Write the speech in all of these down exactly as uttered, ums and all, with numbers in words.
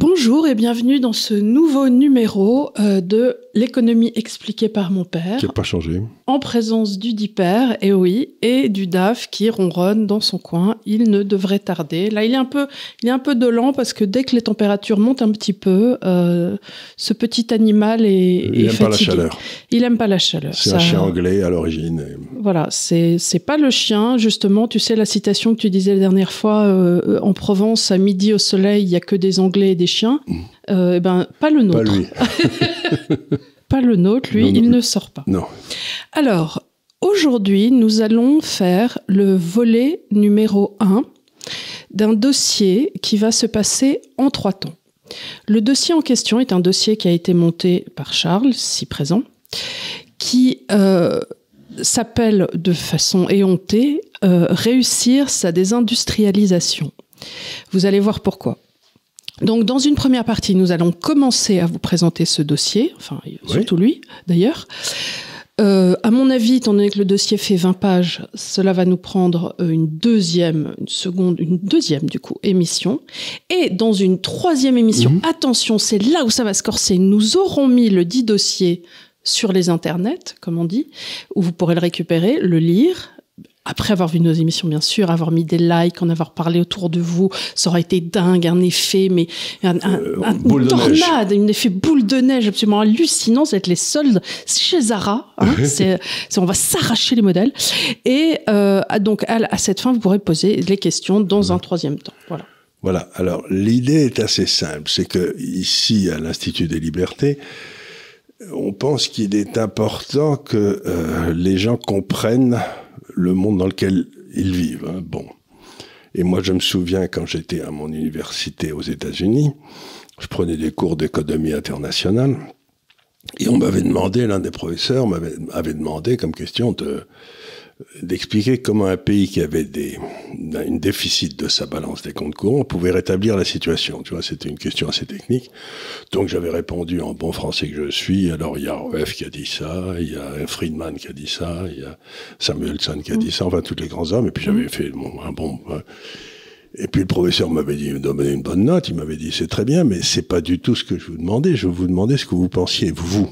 Bonjour et bienvenue dans ce nouveau numéro euh, de l'économie expliquée par mon père. Qui n'a pas changé. En présence du dit-père, et oui, et du D A F qui ronronne dans son coin. Il ne devrait tarder. Là, il est un peu, il est un peu dolent parce que dès que les températures montent un petit peu, euh, ce petit animal est, il est aime fatigué. pas la chaleur. Il aime pas la chaleur. C'est Ça... un chien anglais à l'origine. Et... Voilà, c'est c'est pas le chien. Justement, tu sais la citation que tu disais la dernière fois euh, en Provence, à midi au soleil, il y a que des Anglais et des chiens. Mmh. Euh, ben pas le nôtre. Pas lui. Pas le nôtre, lui, non, non. Il ne sort pas. Non. Alors, aujourd'hui, nous allons faire le volet numéro un d'un dossier qui va se passer en trois temps. Le dossier en question est un dossier qui a été monté par Charles, ici présent, qui euh, s'appelle de façon éhontée euh, « Réussir sa désindustrialisation ». Vous allez voir pourquoi. Donc, dans une première partie, nous allons commencer à vous présenter ce dossier, enfin, oui. Surtout lui, d'ailleurs. Euh, à mon avis, étant donné que le dossier fait vingt pages, cela va nous prendre une deuxième, une seconde, une deuxième, du coup, émission. Et dans une troisième émission, mmh. attention, c'est là où ça va se corser, nous aurons mis le dit dossier sur les internets, comme on dit, où vous pourrez le récupérer, le lire, après avoir vu nos émissions, bien sûr, avoir mis des likes, en avoir parlé autour de vous, ça aurait été dingue, un effet, mais un, un, euh, un, une tornade, un effet boule de neige absolument hallucinant. Ça va être les soldes chez Zara. Hein, c'est, c'est, on va s'arracher les modèles. Et euh, donc, à, à cette fin, vous pourrez poser les questions dans un troisième temps. Voilà. Voilà. Alors, l'idée est assez simple. C'est que ici, à l'Institut des Libertés, on pense qu'il est important que euh, les gens comprennent le monde dans lequel ils vivent. Hein. Bon. Et moi, je me souviens, quand j'étais à mon université aux États-Unis, je prenais des cours d'économie internationale, et on m'avait demandé, l'un des professeurs m'avait, m'avait demandé comme question de, d'expliquer comment un pays qui avait des, une déficit de sa balance des comptes courants pouvait rétablir la situation. Tu vois, c'était une question assez technique. Donc, j'avais répondu en bon français que je suis. Alors, il y a Rueff qui a dit ça, il y a Friedman qui a dit ça, il y a Samuelson qui a dit ça, enfin, tous les grands hommes. Et puis, j'avais fait bon, un bon... Hein. Et puis, le professeur m'avait dit, il me donnait une bonne note. Il m'avait dit, c'est très bien, mais c'est pas du tout ce que je vous demandais. Je vous demandais ce que vous pensiez, vous.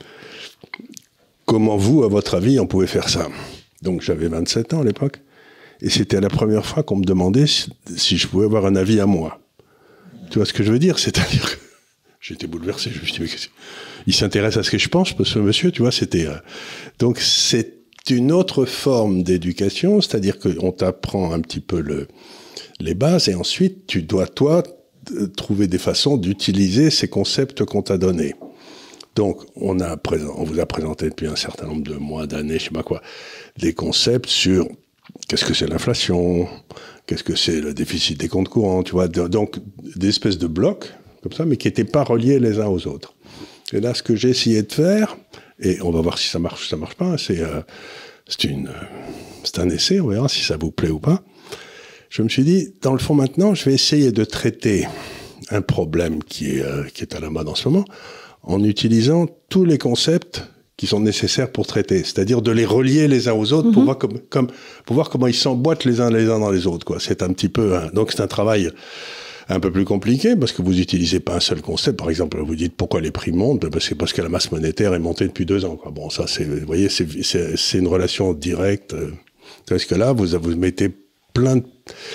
Comment vous, à votre avis, on pouvait faire ça? Donc, j'avais vingt-sept ans à l'époque. Et c'était la première fois qu'on me demandait si, si je pouvais avoir un avis à moi. Tu vois ce que je veux dire? C'est-à-dire que j'étais bouleversé. Je me suis dit, mais il s'intéresse à ce que je pense, ce monsieur, tu vois, c'était... Euh... Donc, c'est une autre forme d'éducation, c'est-à-dire qu'on t'apprend un petit peu le, les bases, et ensuite, tu dois, toi, trouver des façons d'utiliser ces concepts qu'on t'a donnés. Donc, on, a présent, on vous a présenté depuis un certain nombre de mois, d'années, je sais pas quoi, des concepts sur qu'est-ce que c'est l'inflation, qu'est-ce que c'est le déficit des comptes courants, tu vois, de, donc des espèces de blocs comme ça, mais qui n'étaient pas reliés les uns aux autres. Et là, ce que j'ai essayé de faire, et on va voir si ça marche ou ça marche pas, c'est, euh, c'est, une, c'est un essai, on verra si ça vous plaît ou pas. Je me suis dit, dans le fond maintenant, je vais essayer de traiter un problème qui est, euh, qui est à la mode en ce moment, en utilisant tous les concepts qui sont nécessaires pour traiter, c'est-à-dire de les relier les uns aux autres, mm-hmm. pour voir comme, comme, pour voir comment ils s'emboîtent les uns les uns dans les autres, quoi. C'est un petit peu, un, donc c'est un travail un peu plus compliqué, parce que vous n'utilisez pas un seul concept. Par exemple, vous dites pourquoi les prix montent, parce que, parce que la masse monétaire est montée depuis deux ans, quoi. Bon, ça, c'est, vous voyez, c'est, c'est, c'est une relation directe, parce que là, vous, vous mettez plein de...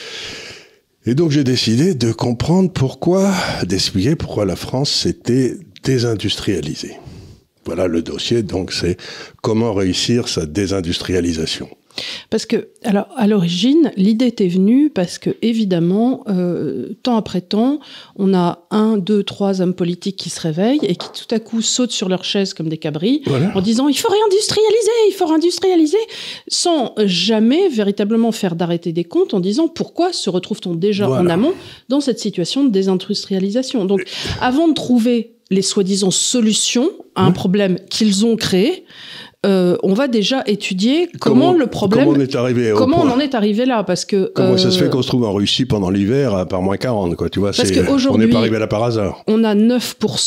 Et donc, j'ai décidé de comprendre pourquoi, d'expliquer pourquoi la France s'était désindustrialisée. Voilà le dossier, donc c'est comment réussir sa désindustrialisation. Parce que, alors, à l'origine, l'idée était venue parce que, évidemment, euh, temps après temps, on a un, deux, trois hommes politiques qui se réveillent et qui tout à coup sautent sur leur chaise comme des cabris, voilà. En disant « il faut réindustrialiser, il faut réindustrialiser », sans jamais véritablement faire d'arrêter des comptes en disant « pourquoi se retrouve-t-on déjà voilà. en amont dans cette situation de désindustrialisation ?» Donc, avant de trouver les soi-disant solutions à un mmh. problème qu'ils ont créé, Euh, on va déjà étudier comment, comment le problème, comment on est arrivé au comment point. on en est arrivé là, parce que comment euh, ça se fait qu'on se trouve en Russie pendant l'hiver à par moins quarante, quoi. Tu vois, parce c'est, qu'aujourd'hui, on n'est pas arrivé là par hasard. On a neuf pour cent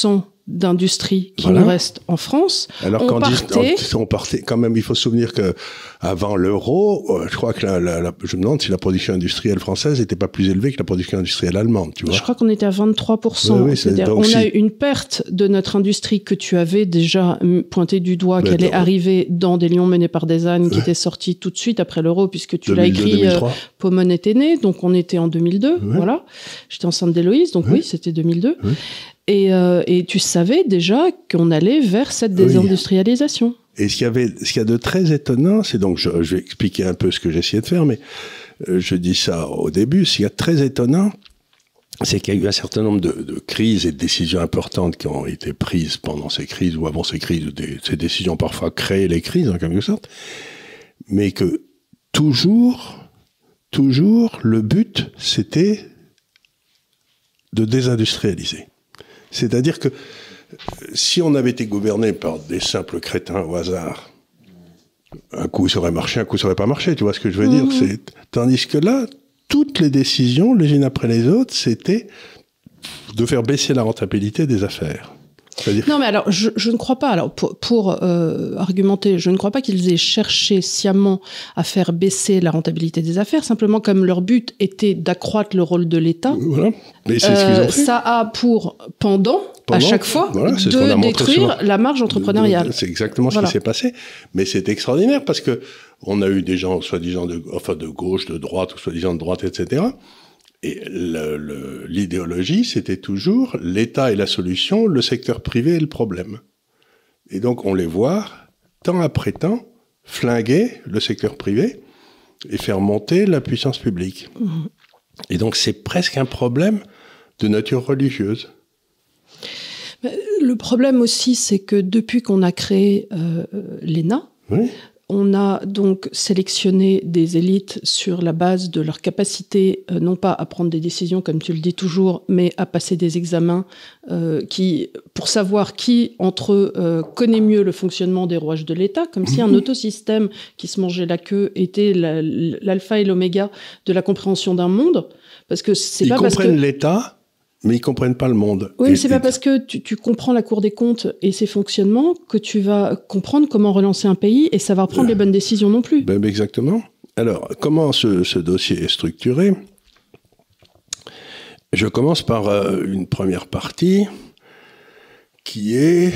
d'industrie qui voilà. nous reste en France. Alors on quand partait... dit, on, on partait, quand même, il faut se souvenir que avant l'euro, euh, je crois que la, la, la, je me demande si la production industrielle française n'était pas plus élevée que la production industrielle allemande, tu vois. Je crois qu'on était à vingt-trois pour cent. Oui, oui, c'est-à-dire, on si... a eu une perte de notre industrie que tu avais déjà pointé du doigt, qu'elle est arrivée dans Des lions menés par des ânes, qui ouais. était sortie tout de suite après l'euro, puisque tu l'as écrit, euh, Pomone était né, donc on était en deux mille deux, ouais. voilà. J'étais enceinte d'Héloïse, donc ouais. oui, c'était deux mille deux. Ouais. Et, euh, et tu savais déjà qu'on allait vers cette désindustrialisation. Oui. Et ce qu'il y avait, ce qu'il y a de très étonnant, c'est donc, je, je vais expliquer un peu ce que j'essayais de faire, mais euh, je dis ça au début, ce qu'il y a de très étonnant, c'est qu'il y a eu un certain nombre de, de crises et de décisions importantes qui ont été prises pendant ces crises ou avant ces crises, ou des, ces décisions parfois créent les crises en quelque sorte, mais que toujours, toujours, le but, c'était de désindustrialiser. C'est-à-dire que si on avait été gouverné par des simples crétins au hasard, un coup ça aurait marché, un coup ça aurait pas marché, tu vois ce que je veux mmh. dire, c'est... Tandis que là, toutes les décisions, les unes après les autres, c'était de faire baisser la rentabilité des affaires. C'est-à-dire... Non, mais alors, je, je ne crois pas, alors, pour, pour euh, argumenter, je ne crois pas qu'ils aient cherché sciemment à faire baisser la rentabilité des affaires, simplement comme leur but était d'accroître le rôle de l'État. Voilà. Mais c'est euh, ce qu'ils ont fait. Ça a pour pendant, pendant à chaque fois, voilà, de détruire sur... la marge entrepreneuriale. C'est exactement voilà. ce qui s'est passé. Mais c'est extraordinaire parce que on a eu des gens, soi-disant, de, enfin, de gauche, de droite, ou soi-disant de droite, et cetera. Et le, le, l'idéologie, c'était toujours l'État est la solution, le secteur privé est le problème. Et donc, on les voit, temps après temps, flinguer le secteur privé et faire monter la puissance publique. Mmh. Et donc, c'est presque un problème de nature religieuse. Le problème aussi, c'est que depuis qu'on a créé euh, l'E N A, oui. on a donc sélectionné des élites sur la base de leur capacité, euh, non pas à prendre des décisions, comme tu le dis toujours, mais à passer des examens euh, qui, pour savoir qui, entre eux, euh, connaît mieux le fonctionnement des rouages de l'État, comme si un autosystème qui se mangeait la queue était la, l'alpha et l'oméga de la compréhension d'un monde. Parce que c'est Ils pas parce que... comprennent l'État, mais ils comprennent pas le monde. Oui, mais c'est et... pas parce que tu, tu comprends la Cour des comptes et ses fonctionnements que tu vas comprendre comment relancer un pays et savoir prendre euh, les bonnes décisions non plus. Ben, exactement. Alors, comment ce, ce dossier est structuré ? Je commence par euh, une première partie qui est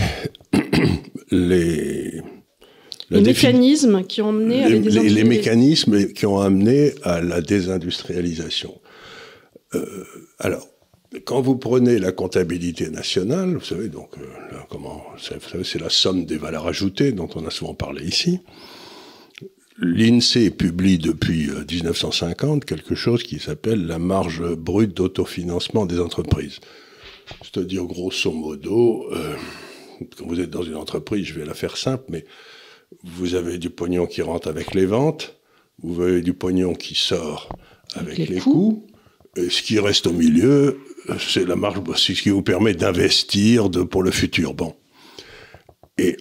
les... Les défi... mécanismes qui ont amené à les, la désindustrialisation. Les, les mécanismes qui ont amené à la désindustrialisation. Euh, alors, quand vous prenez la comptabilité nationale, vous savez, donc, euh, là, comment, vous savez, c'est la somme des valeurs ajoutées dont on a souvent parlé ici. L'INSEE publie depuis euh, dix-neuf cent cinquante quelque chose qui s'appelle la marge brute d'autofinancement des entreprises. C'est-à-dire, grosso modo, euh, quand vous êtes dans une entreprise, je vais la faire simple, mais vous avez du pognon qui rentre avec les ventes, vous avez du pognon qui sort avec les, les coûts. coûts, et ce qui reste au milieu, c'est la marge, c'est ce qui vous permet d'investir de, pour le futur. Bon. Et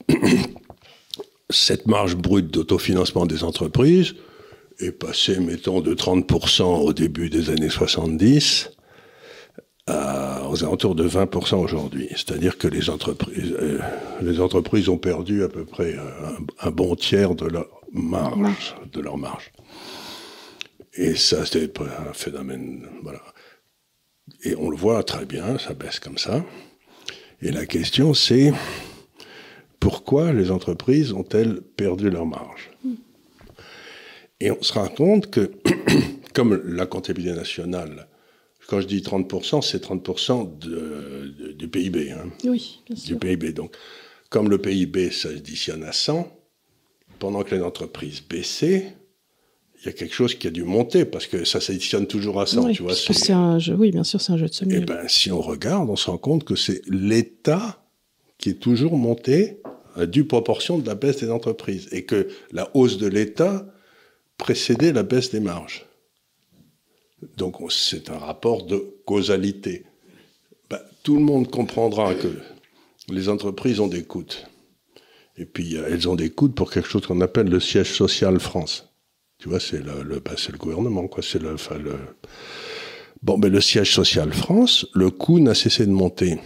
cette marge brute d'autofinancement des entreprises est passée, mettons, de trente pour cent au début des années soixante-dix à, aux alentours de vingt pour cent aujourd'hui. C'est-à-dire que les entreprises, euh, les entreprises ont perdu à peu près un, un bon tiers de leur marge, de leur marge. Et ça, c'était un phénomène, voilà. Et on le voit très bien, ça baisse comme ça. Et la question, c'est pourquoi les entreprises ont-elles perdu leur marge ? Et on se rend compte que, comme la comptabilité nationale, quand je dis trente pour cent, c'est trente pour cent de, de, du P I B. Hein, oui, bien sûr. Du P I B. Donc, comme le P I B s'additionne à cent, pendant que les entreprises baissaient, il y a quelque chose qui a dû monter, parce que ça s'additionne toujours à cent, oui, tu vois. C'est... c'est un jeu, oui, bien sûr, c'est un jeu de somme. Eh bien, si on regarde, on se rend compte que c'est l'État qui est toujours monté à due proportion de la baisse des entreprises, et que la hausse de l'État précédait la baisse des marges. Donc, c'est un rapport de causalité. Ben, tout le monde comprendra que les entreprises ont des coûts. Et puis, elles ont des coûts pour quelque chose qu'on appelle le siège social France. Tu vois, c'est le, le, bah, c'est le gouvernement, quoi. C'est le, enfin, le... Bon, ben, le siège social France, le coût n'a cessé de monter.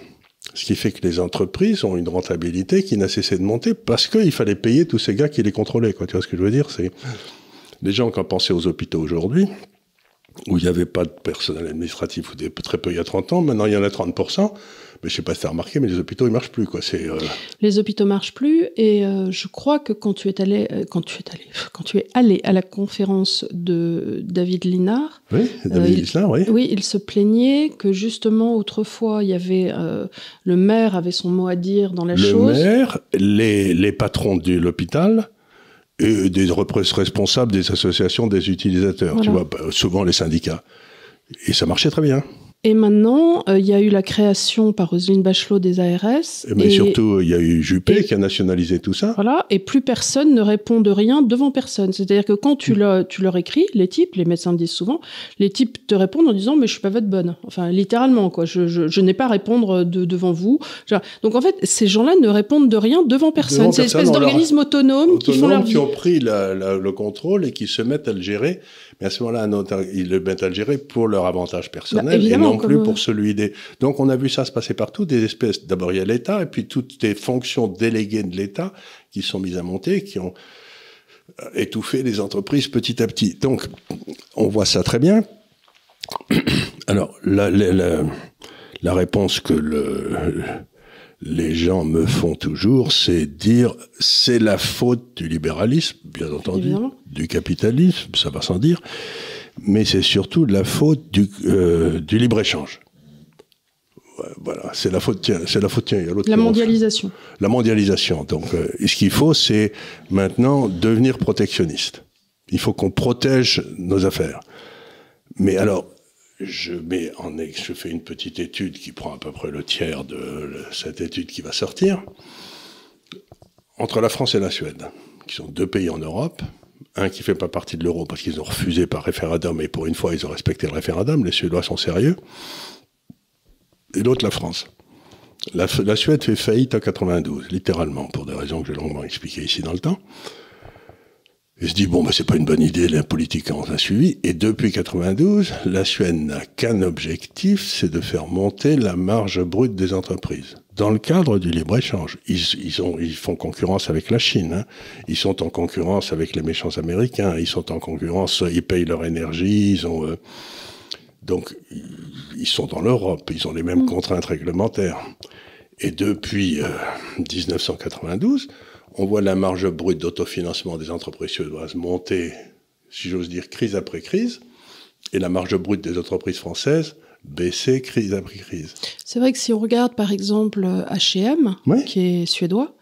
Ce qui fait que les entreprises ont une rentabilité qui n'a cessé de monter parce qu'il fallait payer tous ces gars qui les contrôlaient, quoi. Tu vois ce que je veux dire? C'est les gens qui ont pensé aux hôpitaux aujourd'hui, où il n'y avait pas de personnel administratif, ou des, très peu il y a trente ans, maintenant il y en a trente pour cent. Mais je ne sais pas si tu as remarqué, mais les hôpitaux, ils ne marchent plus, quoi. C'est, euh... Les hôpitaux ne marchent plus, et euh, je crois que quand tu es allé, euh, quand tu es allé, quand tu es allé à la conférence de David Linard, oui, David euh, Linard, oui. oui, il se plaignait que justement, autrefois, il y avait, euh, le maire avait son mot à dire dans la le chose. Le maire, les, les patrons de l'hôpital, et des responsables des associations des utilisateurs, voilà. Tu vois, souvent les syndicats. Et ça marchait très bien. Et maintenant, il euh, y a eu la création par Roselyne Bachelot des A R S. Mais et, surtout, il y a eu Juppé et, qui a nationalisé tout ça. Voilà, et plus personne ne répond de rien devant personne. C'est-à-dire que quand tu, mmh. le, tu leur écris, les types, les médecins disent souvent, les types te répondent en disant « mais je suis pas votre bonne ». Enfin, littéralement, quoi. Je, je, je n'ai pas à répondre de, devant vous. Genre, donc en fait, ces gens-là ne répondent de rien devant personne. Devant C'est une espèce d'organismes autonomes autonome qui font leur vie. Qui ont pris la, la, le contrôle et qui se mettent à le gérer. Mais à ce moment-là, ils le mettent à le gérer pour leur avantage personnel bah, et non plus pour celui des... Donc on a vu ça se passer partout, des espèces... D'abord il y a l'État et puis toutes les fonctions déléguées de l'État qui sont mises à monter, qui ont étouffé les entreprises petit à petit. Donc on voit ça très bien. Alors la, la, la, la réponse que le... les gens me font toujours, c'est dire c'est la faute du libéralisme, bien entendu, Évidemment. du capitalisme, ça va sans dire, mais c'est surtout de la faute du, euh, du libre-échange. Ouais, voilà, c'est la faute, tiens, c'est la faute, tiens, il y a l'autre. La mondialisation. La mondialisation. Donc, euh, et ce qu'il faut, c'est maintenant devenir protectionniste. Il faut qu'on protège nos affaires. Mais alors, Je, mets en, je fais une petite étude qui prend à peu près le tiers de cette étude qui va sortir. Entre la France et la Suède, qui sont deux pays en Europe, un qui ne fait pas partie de l'euro parce qu'ils ont refusé par référendum, et pour une fois, ils ont respecté le référendum, les Suédois sont sérieux, et l'autre, la France. La, la Suède fait faillite en quatre-vingt-douze, littéralement, pour des raisons que j'ai longuement expliquées ici dans le temps. Il se dit, bon, ben, c'est pas une bonne idée, la politique on a suivi. Et depuis quatre-vingt-douze, la Suède n'a qu'un objectif, c'est de faire monter la marge brute des entreprises. Dans le cadre du libre-échange. Ils, ils, ont, ils font concurrence avec la Chine, hein. Ils sont en concurrence avec les méchants américains. Ils sont en concurrence, ils payent leur énergie, ils ont, euh, donc, ils sont dans l'Europe, ils ont les mêmes mmh. contraintes réglementaires. Et depuis euh, dix-neuf cent quatre-vingt-douze, on voit la marge brute d'autofinancement des entreprises suédoises monter, si j'ose dire, crise après crise, et la marge brute des entreprises françaises baisser crise après crise. C'est vrai que si on regarde par exemple H et M, oui. qui est suédois,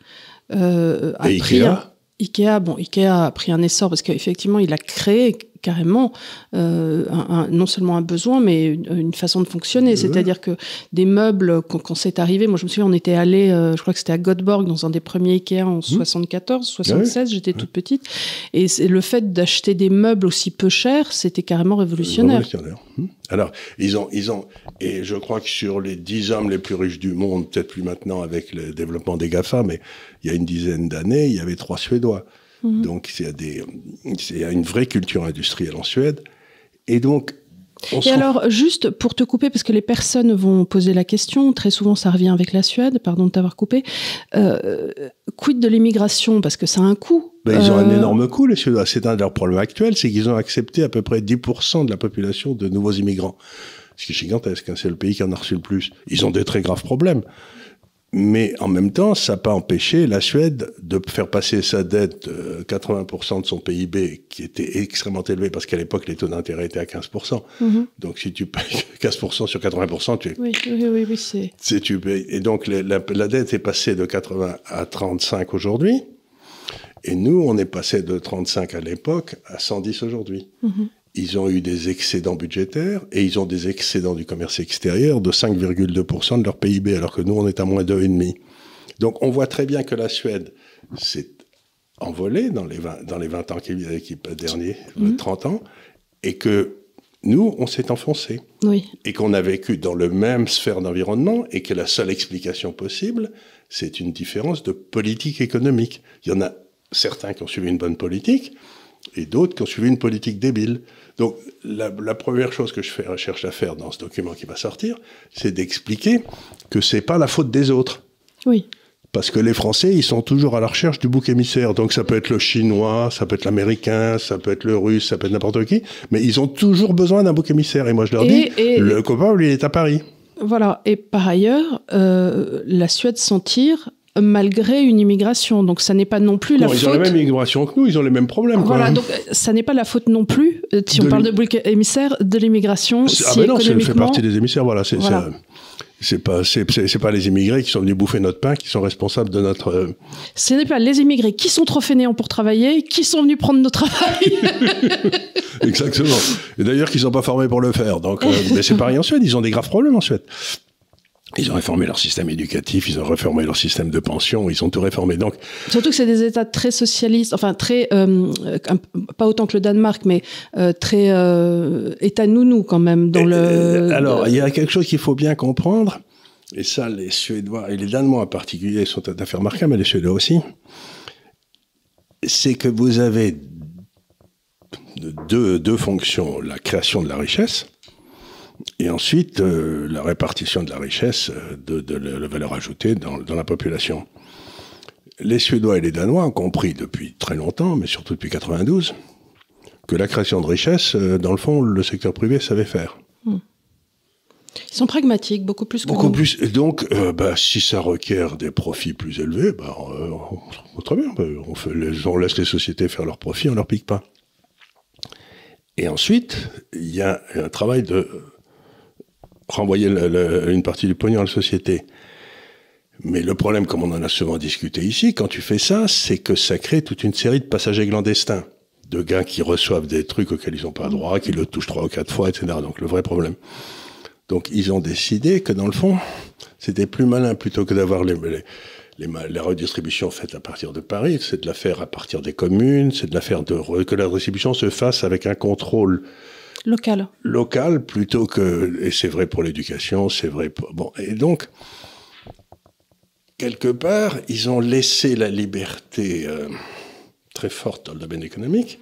euh, a et pris Ikea. Un, Ikea, bon, Ikea a pris un essor parce qu'effectivement, il a créé carrément euh, un, un, non seulement un besoin, mais une, une façon de fonctionner. Mmh. C'est-à-dire que des meubles, quand, quand c'est arrivé, moi je me souviens, on était allé, euh, je crois que c'était à Göteborg, dans un des premiers Ikea en mmh. soixante-quatorze, soixante-seize, ouais. j'étais ouais. toute petite. Et c'est, le fait d'acheter des meubles aussi peu chers, c'était carrément révolutionnaire. Révolutionnaire. Mmh. Alors, ils ont, ils ont, et je crois que sur les dix hommes les plus riches du monde, peut-être plus maintenant avec le développement des GAFA, mais il y a une dizaine d'années, il y avait trois Suédois. Mmh. Donc, il y a des, il y a une vraie culture industrielle en Suède. Et donc, on Et alors, rend... juste pour te couper, parce que les personnes vont poser la question, très souvent ça revient avec la Suède, pardon de t'avoir coupé, euh, quid de l'immigration, parce que ça a un coût. Ben, ils ont euh... un énorme coût, les Suédois. C'est un de leurs problèmes actuels, c'est qu'ils ont accepté à peu près dix pour cent de la population de nouveaux immigrants. Ce qui est gigantesque, hein, c'est le pays qui en a reçu le plus. Ils ont des très graves problèmes. Mais en même temps, ça n'a pas empêché la Suède de faire passer sa dette de quatre-vingts pour cent de son P I B, qui était extrêmement élevé, parce qu'à l'époque, les taux d'intérêt étaient à quinze pour cent. Mm-hmm. Donc, si tu payes quinze pour cent sur quatre-vingts pour cent, tu... Oui, oui, oui, oui c'est... c'est... Tu payes. Et donc, la, la, la dette est passée de quatre-vingts à trente-cinq aujourd'hui. Et nous, on est passé de trente-cinq à l'époque à cent dix aujourd'hui. Mm-hmm. Ils ont eu des excédents budgétaires et ils ont des excédents du commerce extérieur de cinq virgule deux pour cent de leur P I B, alors que nous, on est à moins deux virgule cinq pour cent. Donc, on voit très bien que la Suède s'est envolée dans les vingt, dans les vingt ans qui, qui derniers, mmh. trente ans, et que nous, on s'est enfoncé. Oui. Et qu'on a vécu dans le même sphère d'environnement et que la seule explication possible, c'est une différence de politique économique. Il y en a certains qui ont suivi une bonne politique, et d'autres qui ont suivi une politique débile. Donc, la, la première chose que je fais, cherche à faire dans ce document qui va sortir, c'est d'expliquer que c'est pas la faute des autres. Oui. Parce que les Français, ils sont toujours à la recherche du bouc émissaire. Donc, ça peut être le Chinois, ça peut être l'Américain, ça peut être le Russe, ça peut être n'importe qui. Mais ils ont toujours besoin d'un bouc émissaire. Et moi, je leur et, dis, et, le coupable, il est à Paris. Voilà. Et par ailleurs, euh, la Suède s'en tire malgré une immigration. Donc, ça n'est pas non plus la non, faute... Ils ont la même immigration que nous, ils ont les mêmes problèmes. Voilà, quoi. donc ça n'est pas la faute non plus, si de on parle de bouc émissaire, de l'immigration. Ah si ben non, ça économiquement... fait partie des émissaires, voilà. C'est, voilà. c'est, c'est, pas, c'est, c'est, c'est pas les immigrés qui sont venus bouffer notre pain qui sont responsables de notre... Euh... Ce n'est pas les immigrés qui sont trop fainéants pour travailler, qui sont venus prendre notre travail. Exactement. Et d'ailleurs, qui ne sont pas formés pour le faire. Donc, euh, mais c'est pareil en Suède, ils ont des graves problèmes en Suède. Ils ont réformé leur système éducatif, ils ont réformé leur système de pension, ils ont tout réformé. Donc, surtout que c'est des États très socialistes, enfin très, euh, pas autant que le Danemark, mais euh, très euh, État nounou quand même. Dans euh, le. Alors, il y a quelque chose qu'il faut bien comprendre, et ça, les Suédois et les Danois en particulier sont tout à fait remarquables, mais les Suédois aussi. C'est que vous avez deux, deux fonctions, la création de la richesse. Et ensuite, euh, la répartition de la richesse, euh, de, de, de la valeur ajoutée dans, dans la population. Les Suédois et les Danois ont compris depuis très longtemps, mais surtout depuis quatre-vingt-douze, que la création de richesse, euh, dans le fond, le secteur privé savait faire. Mmh. Ils sont pragmatiques, beaucoup plus que Beaucoup nous. plus. Et donc, euh, bah, si ça requiert des profits plus élevés, bah, euh, on, très bien, bah, on, fait les, on laisse les sociétés faire leurs profits, on leur pique pas. Et ensuite, il y a un travail de renvoyer le, le, une partie du pognon à la société. Mais le problème, comme on en a souvent discuté ici, quand tu fais ça, c'est que ça crée toute une série de passagers clandestins, de gars qui reçoivent des trucs auxquels ils n'ont pas droit, qui le touchent trois ou quatre fois, et cetera. Donc le vrai problème. Donc ils ont décidé que dans le fond, c'était plus malin, plutôt que d'avoir les, les, les, la redistribution faite à partir de Paris, c'est de la faire à partir des communes, c'est de la faire de, que la redistribution se fasse avec un contrôle local. Local, plutôt que... Et c'est vrai pour l'éducation, c'est vrai pour... Bon, et donc, quelque part, ils ont laissé la liberté euh, très forte dans le domaine économique.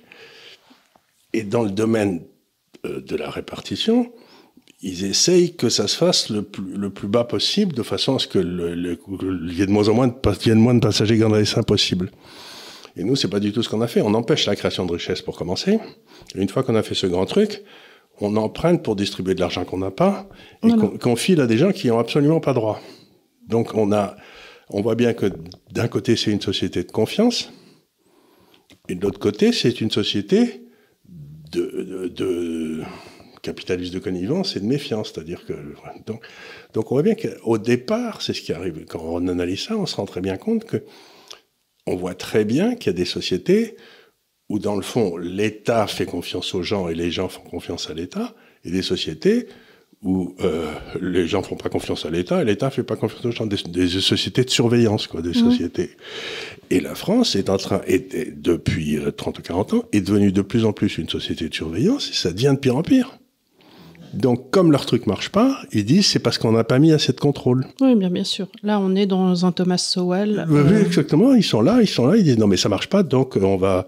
Et dans le domaine euh, de la répartition, ils essayent que ça se fasse le plus, le plus bas possible, de façon à ce que le, le, le, il y ait de moins en moins de, il y ait de moins de passagers clandestins possible. Et nous, c'est pas du tout ce qu'on a fait. On empêche la création de richesse pour commencer. Et une fois qu'on a fait ce grand truc, on emprunte pour distribuer de l'argent qu'on n'a pas et voilà. qu'on, qu'on file à des gens qui n'ont absolument pas droit. Donc on a, on voit bien que d'un côté, c'est une société de confiance et de l'autre côté, c'est une société de, de, de capitalisme de connivence et de méfiance. C'est-à-dire que, donc, donc on voit bien qu'au départ, c'est ce qui arrive. Quand on analyse ça, on se rend très bien compte que on voit très bien qu'il y a des sociétés où, dans le fond, l'État fait confiance aux gens et les gens font confiance à l'État, et des sociétés où euh, les gens font pas confiance à l'État et l'État fait pas confiance aux gens, des, des sociétés de surveillance, quoi, des mmh. sociétés. Et la France est en train, est, est, depuis trente ou quarante ans, est devenue de plus en plus une société de surveillance, et ça devient de pire en pire. Donc, comme leur truc marche pas, ils disent c'est parce qu'on n'a pas mis assez de contrôle. Oui, bien, bien sûr. Là, on est dans un Thomas Sowell. Oui, euh... exactement. Ils sont là, ils sont là, ils disent non mais ça marche pas, donc on va,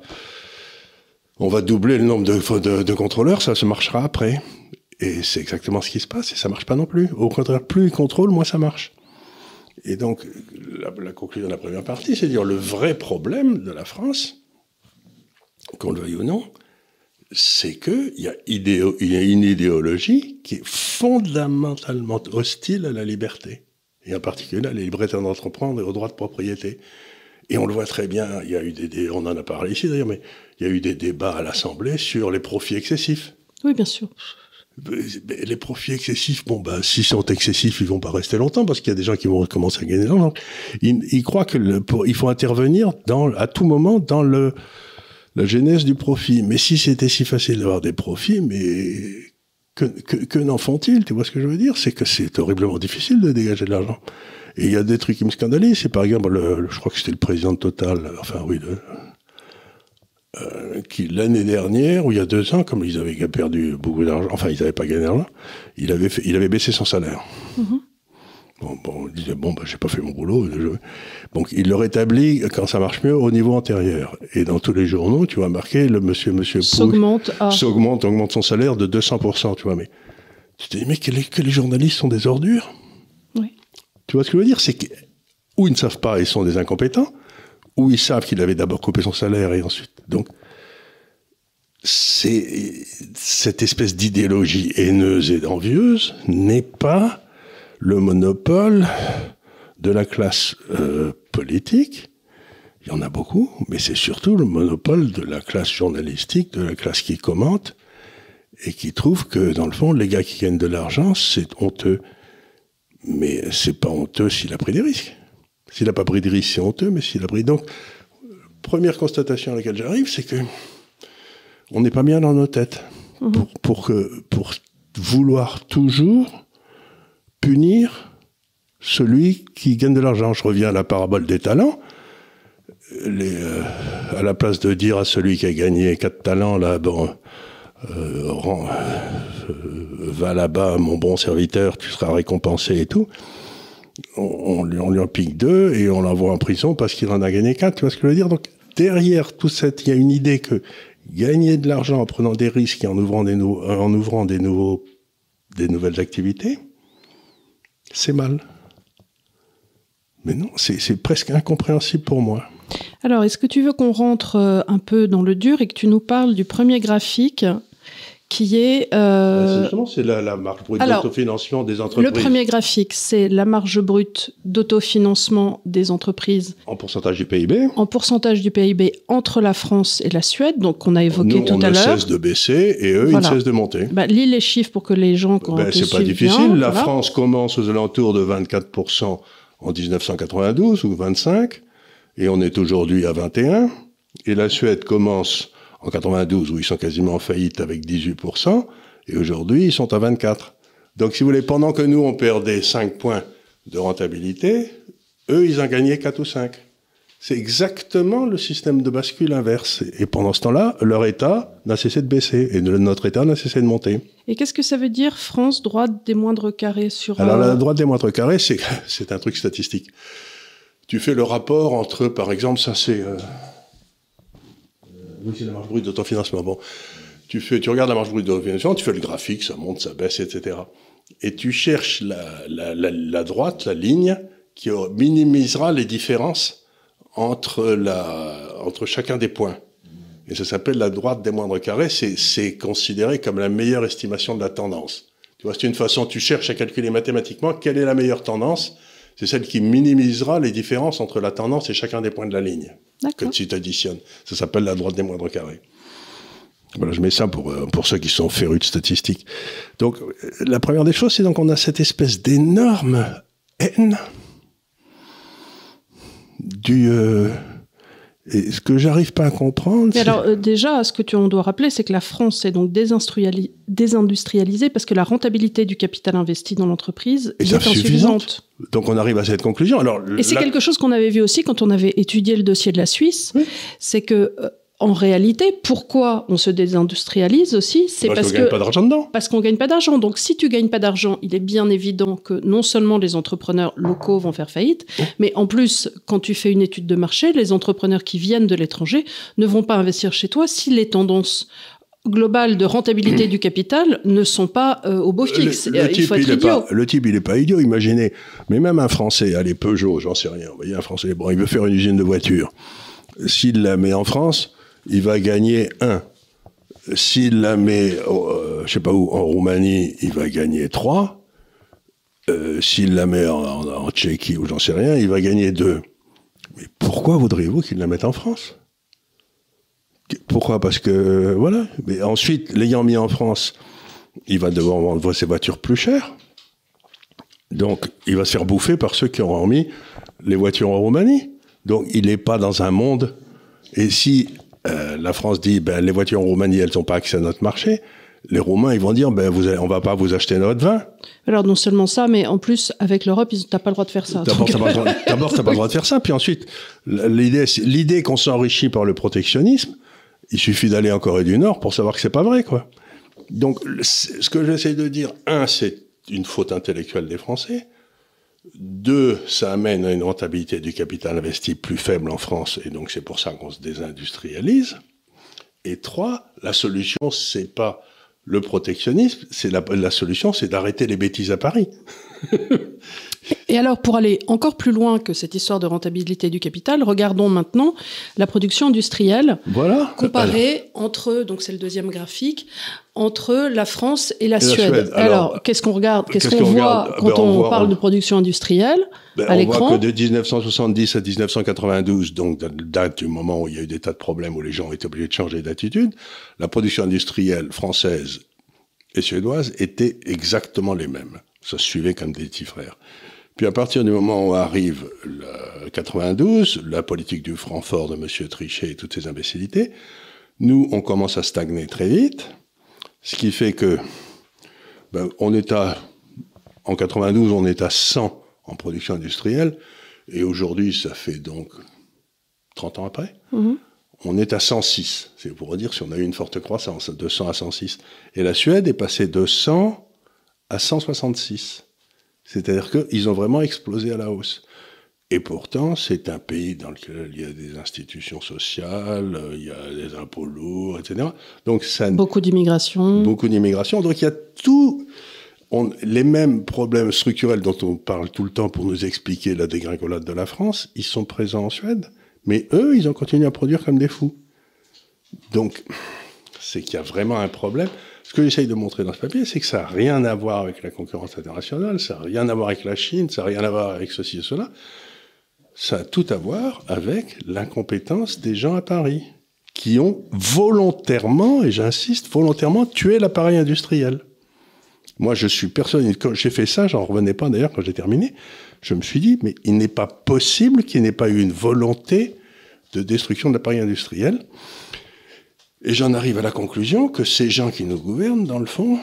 on va doubler le nombre de, de, de contrôleurs, ça se marchera après. Et c'est exactement ce qui se passe, et ça marche pas non plus. Au contraire, plus ils contrôlent, moins ça marche. Et donc, la, la conclusion de la première partie, c'est de dire le vrai problème de la France, qu'on le veuille ou non, c'est qu'il y a, idéo, il y a une idéologie qui est fondamentalement hostile à la liberté, et en particulier à la liberté d'entreprendre et au droit de propriété. Et on le voit très bien, il y a eu des, des, on en a parlé ici d'ailleurs, mais il y a eu des débats à l'Assemblée sur les profits excessifs. Oui, bien sûr. Les profits excessifs, bon, ben, s'ils sont excessifs, ils vont pas rester longtemps, parce qu'il y a des gens qui vont commencer à gagner de l'argent. Ils, ils croient que le, pour, il faut intervenir dans, à tout moment dans le, la genèse du profit. Mais si c'était si facile d'avoir des profits, mais que, que, que n'en font-ils? Tu vois ce que je veux dire? C'est que c'est horriblement difficile de dégager de l'argent. Et il y a des trucs qui me scandalisent. C'est par exemple, le, le, je crois que c'était le président de Total, enfin oui, le, euh, qui l'année dernière, ou il y a deux ans, comme ils avaient perdu beaucoup d'argent, enfin ils n'avaient pas gagné d'argent, il avait, fait, il avait baissé son salaire. Mm-hmm. Bon, bon, il disait, bon, ben, j'ai pas fait mon boulot. Je... Donc, il le rétablit, quand ça marche mieux, au niveau antérieur. Et dans tous les journaux, tu vois marqué, le monsieur, monsieur Pouch... S'augmente à... S'augmente, augmente son salaire de deux cents pour cent, tu vois. Mais tu te dis, mais que les, que les journalistes sont des ordures. Oui. Tu vois ce que je veux dire? C'est que, ou ils ne savent pas, ils sont des incompétents, ou ils savent qu'il avait d'abord coupé son salaire et ensuite... Donc, c'est, cette espèce d'idéologie haineuse et envieuse n'est pas le monopole de la classe euh, politique. Il y en a beaucoup, mais c'est surtout le monopole de la classe journalistique, de la classe qui commente, et qui trouve que, dans le fond, les gars qui gagnent de l'argent, c'est honteux. Mais c'est pas honteux s'il a pris des risques. S'il n'a pas pris de risques, c'est honteux, mais s'il a pris... Donc, première constatation à laquelle j'arrive, c'est que on n'est pas bien dans nos têtes mmh. pour, pour, que, pour vouloir toujours punir celui qui gagne de l'argent. Je reviens à la parabole des talents. Les, euh, à la place de dire à celui qui a gagné quatre talents, là, bon, euh, rend, euh, va là-bas, mon bon serviteur, tu seras récompensé et tout, on, on, lui, on lui en pique deux et on l'envoie en prison parce qu'il en a gagné quatre. Tu vois ce que je veux dire? Donc, derrière tout ça, il y a une idée que gagner de l'argent en prenant des risques et en ouvrant des, nou- en ouvrant des, nouveaux, des nouvelles activités, c'est mal. Mais non, c'est, c'est presque incompréhensible pour moi. Alors, est-ce que tu veux qu'on rentre euh, un peu dans le dur et que tu nous parles du premier graphique qui est... Euh... C'est justement, c'est la, la marge brute Alors, d'autofinancement des entreprises. Le premier graphique, c'est la marge brute d'autofinancement des entreprises. En pourcentage du P I B. En pourcentage du P I B entre la France et la Suède, donc qu'on a évoqué Nous, tout on à ne l'heure. cesse de baisser et eux, Voilà. ils ne cessent de monter. Bah, lis les chiffres pour que les gens... Quand Ben, c'est pas difficile. Bien, la voilà. France commence aux alentours de vingt-quatre pour cent en dix-neuf cent quatre-vingt-douze ou vingt-cinq, et on est aujourd'hui à vingt et un. Et la Suède commence en quatre-vingt-douze, où ils sont quasiment en faillite avec dix-huit pour cent, et aujourd'hui, ils sont à vingt-quatre. Donc, si vous voulez, pendant que nous, on perdait cinq points de rentabilité, eux, ils en gagnaient quatre ou cinq. C'est exactement le système de bascule inverse. Et pendant ce temps-là, leur État n'a cessé de baisser, et notre État n'a cessé de monter. Et qu'est-ce que ça veut dire, France, droite des moindres carrés sur... Alors, euh... la droite des moindres carrés, c'est, c'est un truc statistique. Tu fais le rapport entre, par exemple, ça c'est... Euh... Oui, c'est la marge brute d'autofinancement. Bon, tu, fais, tu regardes la marge brute d'autofinancement, tu fais le graphique, ça monte, ça baisse, et cetera. Et tu cherches la, la, la, la droite, la ligne, qui minimisera les différences entre, la, entre chacun des points. Et ça s'appelle la droite des moindres carrés. C'est, c'est considéré comme la meilleure estimation de la tendance. Tu vois, c'est une façon, tu cherches à calculer mathématiquement quelle est la meilleure tendance. C'est celle qui minimisera les différences entre la tendance et chacun des points de la ligne. D'accord. Que tu t'additionnes. Ça s'appelle la droite des moindres carrés. Voilà, je mets ça pour, pour ceux qui sont férus de statistiques. Donc, la première des choses, c'est donc qu'on a cette espèce d'énorme haine du... Euh, et ce que j'arrive pas à comprendre... Mais alors, euh, déjà, ce que tu, on doit rappeler, c'est que la France est donc désindustriali- désindustrialisée parce que la rentabilité du capital investi dans l'entreprise est, est insuffisante. Donc, on arrive à cette conclusion. Alors, et c'est la... quelque chose qu'on avait vu aussi quand on avait étudié le dossier de la Suisse. Oui. C'est que... Euh, En réalité, pourquoi on se désindustrialise aussi, c'est parce, parce qu'on gagne pas d'argent dedans. Parce qu'on gagne pas d'argent. Donc, si tu gagnes pas d'argent, il est bien évident que non seulement les entrepreneurs locaux vont faire faillite, oh. mais en plus, quand tu fais une étude de marché, les entrepreneurs qui viennent de l'étranger ne vont pas investir chez toi si les tendances globales de rentabilité du capital ne sont pas euh, au beau fixe. Le, le il type, faut être il idiot. Pas, le type, il est pas idiot. Imaginez, mais même un Français, allez Peugeot, j'en sais rien. Vous voyez, un Français, bon, il veut faire une usine de voitures. S'il la met en France, il va gagner un. S'il la met, euh, je sais pas où, en Roumanie, il va gagner trois. Euh, s'il la met en, en, en Tchéquie ou j'en sais rien, il va gagner deux. Mais pourquoi voudriez-vous qu'il la mette en France? Pourquoi? Parce que, voilà. Mais ensuite, l'ayant mis en France, il va devoir vendre ses voitures plus chères. Donc, il va se faire bouffer par ceux qui auront mis les voitures en Roumanie. Donc, il n'est pas dans un monde... Et si euh, la France dit ben, les voitures en Roumanie, elles n'ont pas accès à notre marché, les Roumains, ils vont dire ben, vous allez, on ne va pas vous acheter notre vin. Alors, non seulement ça, mais en plus, avec l'Europe, tu n'as pas le droit de faire ça. D'abord, tu n'as pas, pas le droit de faire ça. Puis ensuite, l'idée, l'idée qu'on s'enrichit par le protectionnisme, il suffit d'aller en Corée du Nord pour savoir que ce n'est pas vrai, quoi. Donc, ce que j'essaie de dire, un, c'est une faute intellectuelle des Français. Deux, ça amène à une rentabilité du capital investi plus faible en France, et donc c'est pour ça qu'on se désindustrialise. Et trois, la solution, c'est pas le protectionnisme, c'est la, la solution, c'est d'arrêter les bêtises à Paris. Et alors, pour aller encore plus loin que cette histoire de rentabilité du capital, regardons maintenant la production industrielle, voilà. comparée alors. entre, donc c'est le deuxième graphique, entre la France et la, et Suède. la Suède. Alors, alors qu'est-ce qu'on regarde, qu'est-ce, qu'est-ce qu'on, qu'on voit regarde quand ben, on, on voit, parle on... de production industrielle ben, à on l'écran? On voit que de dix-neuf cent soixante-dix à dix-neuf cent quatre-vingt-douze, donc date du moment où il y a eu des tas de problèmes, où les gens ont été obligés de changer d'attitude, la production industrielle française et suédoise étaient exactement les mêmes. Ça se suivait comme des petits frères. Puis à partir du moment où arrive le quatre-vingt-douze, la politique du Francfort de M. Trichet et toutes ces imbécilités, nous, on commence à stagner très vite, ce qui fait que, ben, on est à, en quatre-vingt-douze, on est à cent en production industrielle, et aujourd'hui, ça fait donc trente ans après, mmh. on est à cent six. C'est pour dire si on a eu une forte croissance, de cent à cent six. Et la Suède est passée de cent à cent soixante-six. C'est-à-dire qu'ils ont vraiment explosé à la hausse. Et pourtant, c'est un pays dans lequel il y a des institutions sociales, il y a des impôts lourds, et cetera. Donc ça, beaucoup d'immigration. Beaucoup d'immigration. Donc il y a tout, on, les mêmes problèmes structurels dont on parle tout le temps pour nous expliquer la dégringolade de la France, ils sont présents en Suède. Mais eux, ils ont continué à produire comme des fous. Donc, c'est qu'il y a vraiment un problème. Ce que j'essaye de montrer dans ce papier, c'est que ça n'a rien à voir avec la concurrence internationale, ça n'a rien à voir avec la Chine, ça n'a rien à voir avec ceci et cela. Ça a tout à voir avec l'incompétence des gens à Paris, qui ont volontairement, et j'insiste, volontairement tué l'appareil industriel. Moi, je suis persuadé, quand j'ai fait ça, j'en revenais pas d'ailleurs quand j'ai terminé, je me suis dit, mais il n'est pas possible qu'il n'ait pas eu une volonté de destruction de l'appareil industriel. Et j'en arrive à la conclusion que ces gens qui nous gouvernent, dans le fond,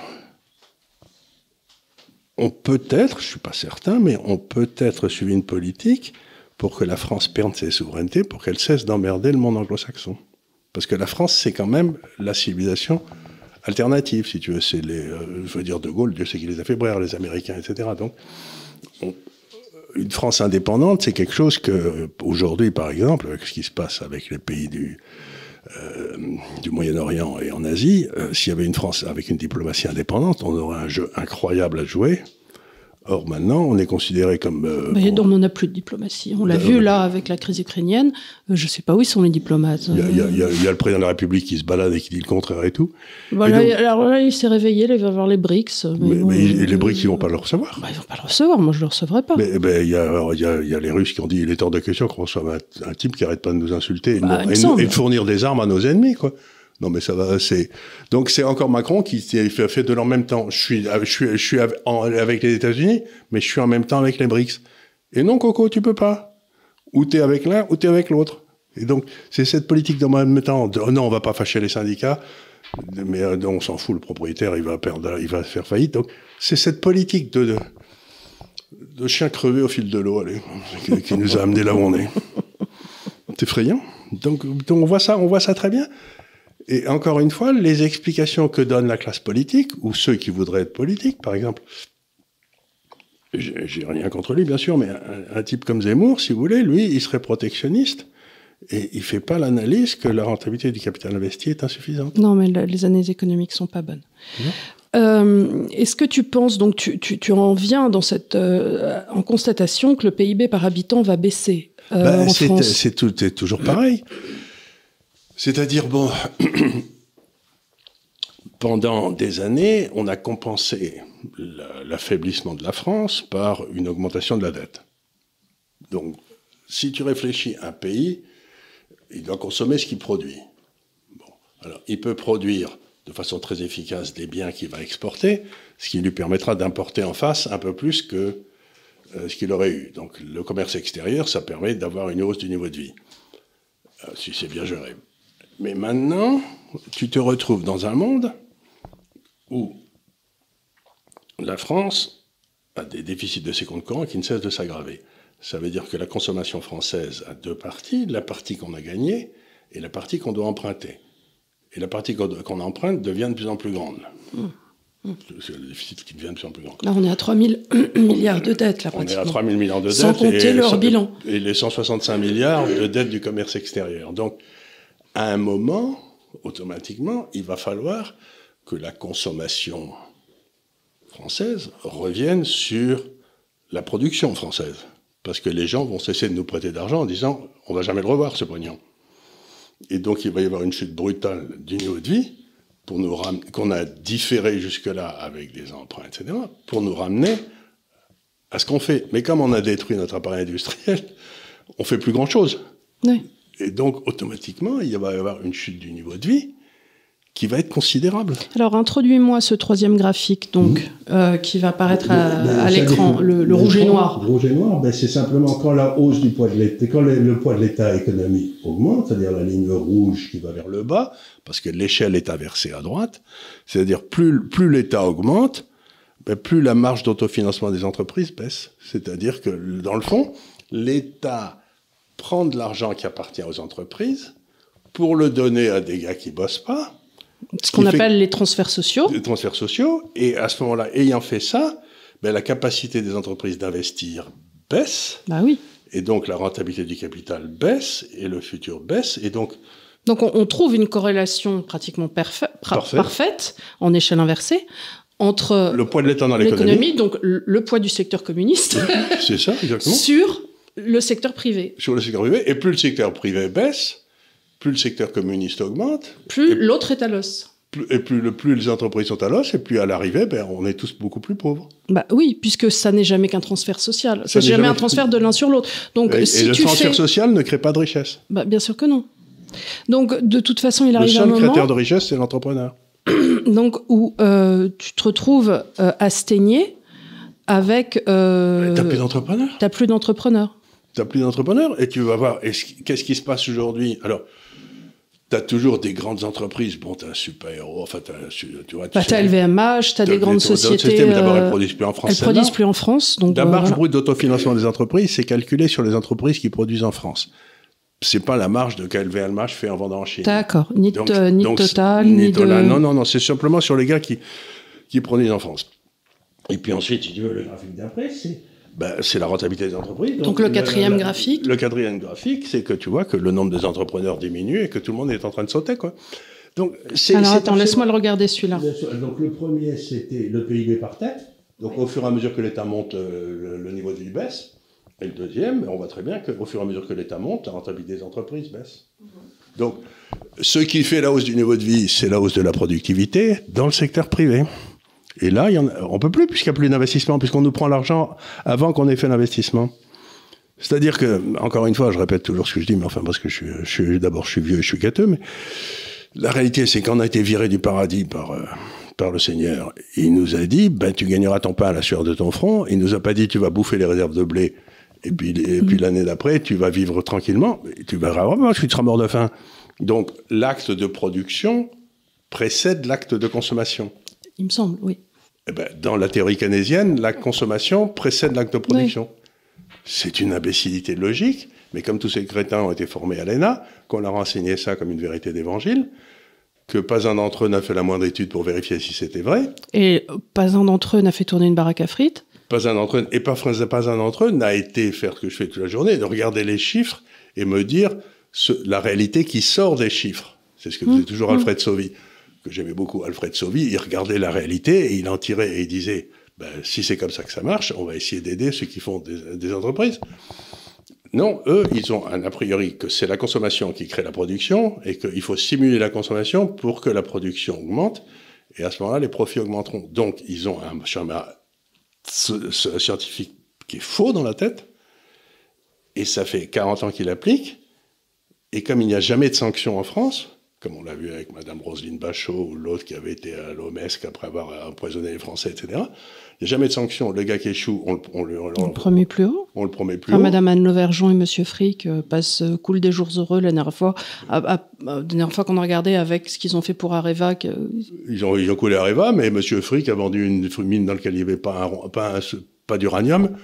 ont peut-être, je ne suis pas certain, mais ont peut-être suivi une politique pour que la France perde ses souverainetés, pour qu'elle cesse d'emmerder le monde anglo-saxon. Parce que la France, c'est quand même la civilisation alternative, si tu veux. C'est les, euh, je veux dire, De Gaulle, Dieu sait qui les a fait brère, les Américains, et cetera. Donc, on, une France indépendante, c'est quelque chose que, aujourd'hui, par exemple, avec ce qui se passe avec les pays du... Euh, du Moyen-Orient et en Asie, euh, s'il y avait une France avec une diplomatie indépendante, on aurait un jeu incroyable à jouer. Or, maintenant, on est considéré comme... Euh, Mais on n'en a plus de diplomatie. On l'a euh, vu, là, avec la crise ukrainienne. Euh, je ne sais pas où ils sont, les diplomates. Il y, y, y, y a le président de la République qui se balade et qui dit le contraire et tout. Voilà, et donc, alors là, il s'est réveillé, il va voir les BRICS. Mais, mais, bon, mais euh, les BRICS, ils ne vont pas le recevoir. Bah, ils ne vont pas le recevoir, moi, je ne le recevrai pas. Mais il ben, y, y, a, y a les Russes qui ont dit, il est hors de question qu'on reçoive un, un type qui n'arrête pas de nous insulter et, bah, nous, et, nous, et de fournir des armes à nos ennemis, quoi. Non, mais ça va, c'est... Donc, c'est encore Macron qui fait, fait de l'en même temps. Je suis, je suis, je suis avec les États-Unis, mais je suis en même temps avec les BRICS. Et non, Coco, tu peux pas. Ou t'es avec l'un, ou t'es avec l'autre. Et donc, c'est cette politique de même temps. De, non, on va pas fâcher les syndicats, mais euh, on s'en fout, le propriétaire, il va perdre, il va faire faillite. Donc, c'est cette politique de, de, de chien crevé au fil de l'eau, allez, qui, qui nous a amené là où on est. C'est effrayant. Donc, donc, on voit ça, on voit ça très bien. Et encore une fois, les explications que donne la classe politique, ou ceux qui voudraient être politiques, par exemple, j'ai, j'ai rien contre lui, bien sûr, mais un, un type comme Zemmour, si vous voulez, lui, il serait protectionniste, et il fait pas l'analyse que la rentabilité du capital investi est insuffisante. Non, mais le, les années économiques sont pas bonnes. Euh, est-ce que tu penses, donc tu, tu, tu en viens dans cette, euh, en constatation que le P I B par habitant va baisser euh, bah, en c'est, France? C'est, tout, c'est toujours pareil. C'est-à-dire, bon, pendant des années, on a compensé l'affaiblissement de la France par une augmentation de la dette. Donc, si tu réfléchis, un pays, il doit consommer ce qu'il produit. Bon, alors, il peut produire de façon très efficace des biens qu'il va exporter, ce qui lui permettra d'importer en face un peu plus que euh, ce qu'il aurait eu. Donc, le commerce extérieur, ça permet d'avoir une hausse du niveau de vie, euh, si c'est bien géré. Mais maintenant, tu te retrouves dans un monde où la France a des déficits de ses comptes courants qui ne cessent de s'aggraver. Ça veut dire que la consommation française a deux parties, la partie qu'on a gagnée et la partie qu'on doit emprunter. Et la partie qu'on emprunte devient de plus en plus grande. Mmh. Mmh. C'est le déficit qui devient de plus en plus grand. Là, on est à trois mille milliards de dettes, là, pratiquement. On est à trois mille milliards de dettes. Sans compter et, leur et, bilan. Et les cent soixante-cinq milliards de dettes du commerce extérieur. Donc, à un moment, automatiquement, il va falloir que la consommation française revienne sur la production française. Parce que les gens vont cesser de nous prêter d'argent en disant « on va jamais le revoir, ce pognon ». Et donc, il va y avoir une chute brutale du niveau de vie pour nous ram- qu'on a différé jusque-là avec des emprunts, et cetera, pour nous ramener à ce qu'on fait. Mais comme on a détruit notre appareil industriel, on fait plus grand-chose. Oui. Et donc, automatiquement, il va y avoir une chute du niveau de vie qui va être considérable. Alors, introduis-moi ce troisième graphique, donc, mmh. euh, qui va apparaître à, ben, à l'écran, le, le rouge et noir. Le rouge et noir, ben, c'est simplement quand la hausse du poids de l'État, quand le, le poids de l'État économique augmente, c'est-à-dire la ligne rouge qui va vers le bas, parce que l'échelle est inversée à droite, c'est-à-dire plus, plus l'État augmente, ben, plus la marge d'autofinancement des entreprises baisse. C'est-à-dire que, dans le fond, l'État prend de l'argent qui appartient aux entreprises pour le donner à des gars qui bossent pas. Ce qu'on appelle les transferts sociaux. Les transferts sociaux. Et à ce moment-là, ayant fait ça, ben, la capacité des entreprises d'investir baisse. Bah oui. Et donc, la rentabilité du capital baisse et le futur baisse. Et donc, donc on, on trouve une corrélation pratiquement parfa- parfaite. parfaite, en échelle inversée, entre le poids de l'État dans l'économie, l'économie, donc le, le poids du secteur communiste, c'est ça, exactement, sur le secteur privé. Sur le secteur privé. Et plus le secteur privé baisse, plus le secteur communiste augmente. Plus l'autre est à l'os. Plus, et plus, le, plus les entreprises sont à l'os, et plus à l'arrivée, ben, on est tous beaucoup plus pauvres. Bah oui, puisque ça n'est jamais qu'un transfert social. Ça n'est jamais, jamais un transfert de l'un sur l'autre. Donc, et, si et le tu transfert fais... social ne crée pas de richesse. Bah, bien sûr que non. Donc, de toute façon, il arrive un moment... Le seul créateur de richesse, c'est l'entrepreneur. Donc, où euh, tu te retrouves euh, à se teigner avec... Euh... T'as plus d'entrepreneurs. T'as plus d'entrepreneurs. T'as plus d'entrepreneurs, et tu vas voir, qu'est-ce qui se passe aujourd'hui? Alors, t'as toujours des grandes entreprises, bon, t'as un super-héros, enfin, t'as, tu vois... Tu bah, t'as L V M H, t'as, t'as des grandes sociétés... Systèmes, d'abord, elles produisent plus en France. Elles produisent plus en France, donc... La marge voilà. brute d'autofinancement des entreprises, c'est calculé sur les entreprises qui produisent en France. C'est pas la marge de L V M H fait en vendant en Chine. D'accord. Ni, donc, euh, ni donc, Total, ni, ni de... Non, non, non, c'est simplement sur les gars qui, qui produisent en France. Et puis ensuite, si tu veux, le graphique d'après, c'est... Ben, c'est la rentabilité des entreprises. Donc, donc le quatrième la, la, graphique. Le quatrième graphique, c'est que tu vois que le nombre des entrepreneurs diminue et que tout le monde est en train de sauter, quoi. Donc, c'est, Alors, c'est attends, laisse-moi le regarder, celui-là. Donc, le premier, c'était le P I B par tête. Donc, oui. Au fur et à mesure que l'État monte, euh, le, le niveau de vie baisse. Et le deuxième, on voit très bien qu'au fur et à mesure que l'État monte, la rentabilité des entreprises baisse. Mm-hmm. Donc, ce qui fait la hausse du niveau de vie, c'est la hausse de la productivité dans le secteur privé. Et là, il y en a, on ne peut plus, puisqu'il n'y a plus d'investissement, puisqu'on nous prend l'argent avant qu'on ait fait l'investissement. C'est-à-dire que, encore une fois, je répète toujours ce que je dis, mais enfin, parce que je suis, je suis, d'abord, je suis vieux et je suis gâteux, mais la réalité, c'est qu'on a été viré du paradis par, euh, par le Seigneur. Il nous a dit, ben, tu gagneras ton pain à la sueur de ton front. Il nous a pas dit, tu vas bouffer les réserves de blé, et puis, et puis mmh. l'année d'après, tu vas vivre tranquillement. Et tu verras vraiment parce que tu seras mort de faim. Donc, l'acte de production précède l'acte de consommation. Il me semble, oui. Eh ben, dans la théorie keynésienne, la consommation précède l'acte de production. Oui. C'est une imbécilité logique, mais comme tous ces crétins ont été formés à l'E N A, qu'on leur a enseigné ça comme une vérité d'évangile, que pas un d'entre eux n'a fait la moindre étude pour vérifier si c'était vrai. Et pas un d'entre eux n'a fait tourner une baraque à frites. Pas un d'entre eux, et pas, pas un d'entre eux n'a été faire ce que je fais toute la journée, de regarder les chiffres et me dire ce, la réalité qui sort des chiffres. C'est ce que faisait mmh. toujours Alfred mmh. Sauvy. Que j'aimais beaucoup, Alfred Sauvy, il regardait la réalité et il en tirait et il disait ben, si c'est comme ça que ça marche, on va essayer d'aider ceux qui font des, des entreprises. Non, eux, ils ont un a priori que c'est la consommation qui crée la production et qu'il faut stimuler la consommation pour que la production augmente et à ce moment-là, les profits augmenteront. Donc, ils ont un schéma scientifique qui est faux dans la tête et ça fait quarante ans qu'il l'applique et comme il n'y a jamais de sanctions en France, comme on l'a vu avec Madame Roselyne Bachot ou l'autre qui avait été à l'O M S après avoir empoisonné les Français, et cetera. Il n'y a jamais de sanction. Le gars qui échoue, on, on, on, on, on le promet plus haut. On le promet plus enfin, haut. Madame Anne Lauvergeon et Monsieur Frick euh, passent euh, coulent des jours heureux la dernière fois. À, à, à, la dernière fois qu'on a regardé avec ce qu'ils ont fait pour Areva. Que... Ils ont ils ont coulé Areva, mais Monsieur Frick a vendu une mine dans laquelle il n'y avait pas un, pas, un, pas d'uranium.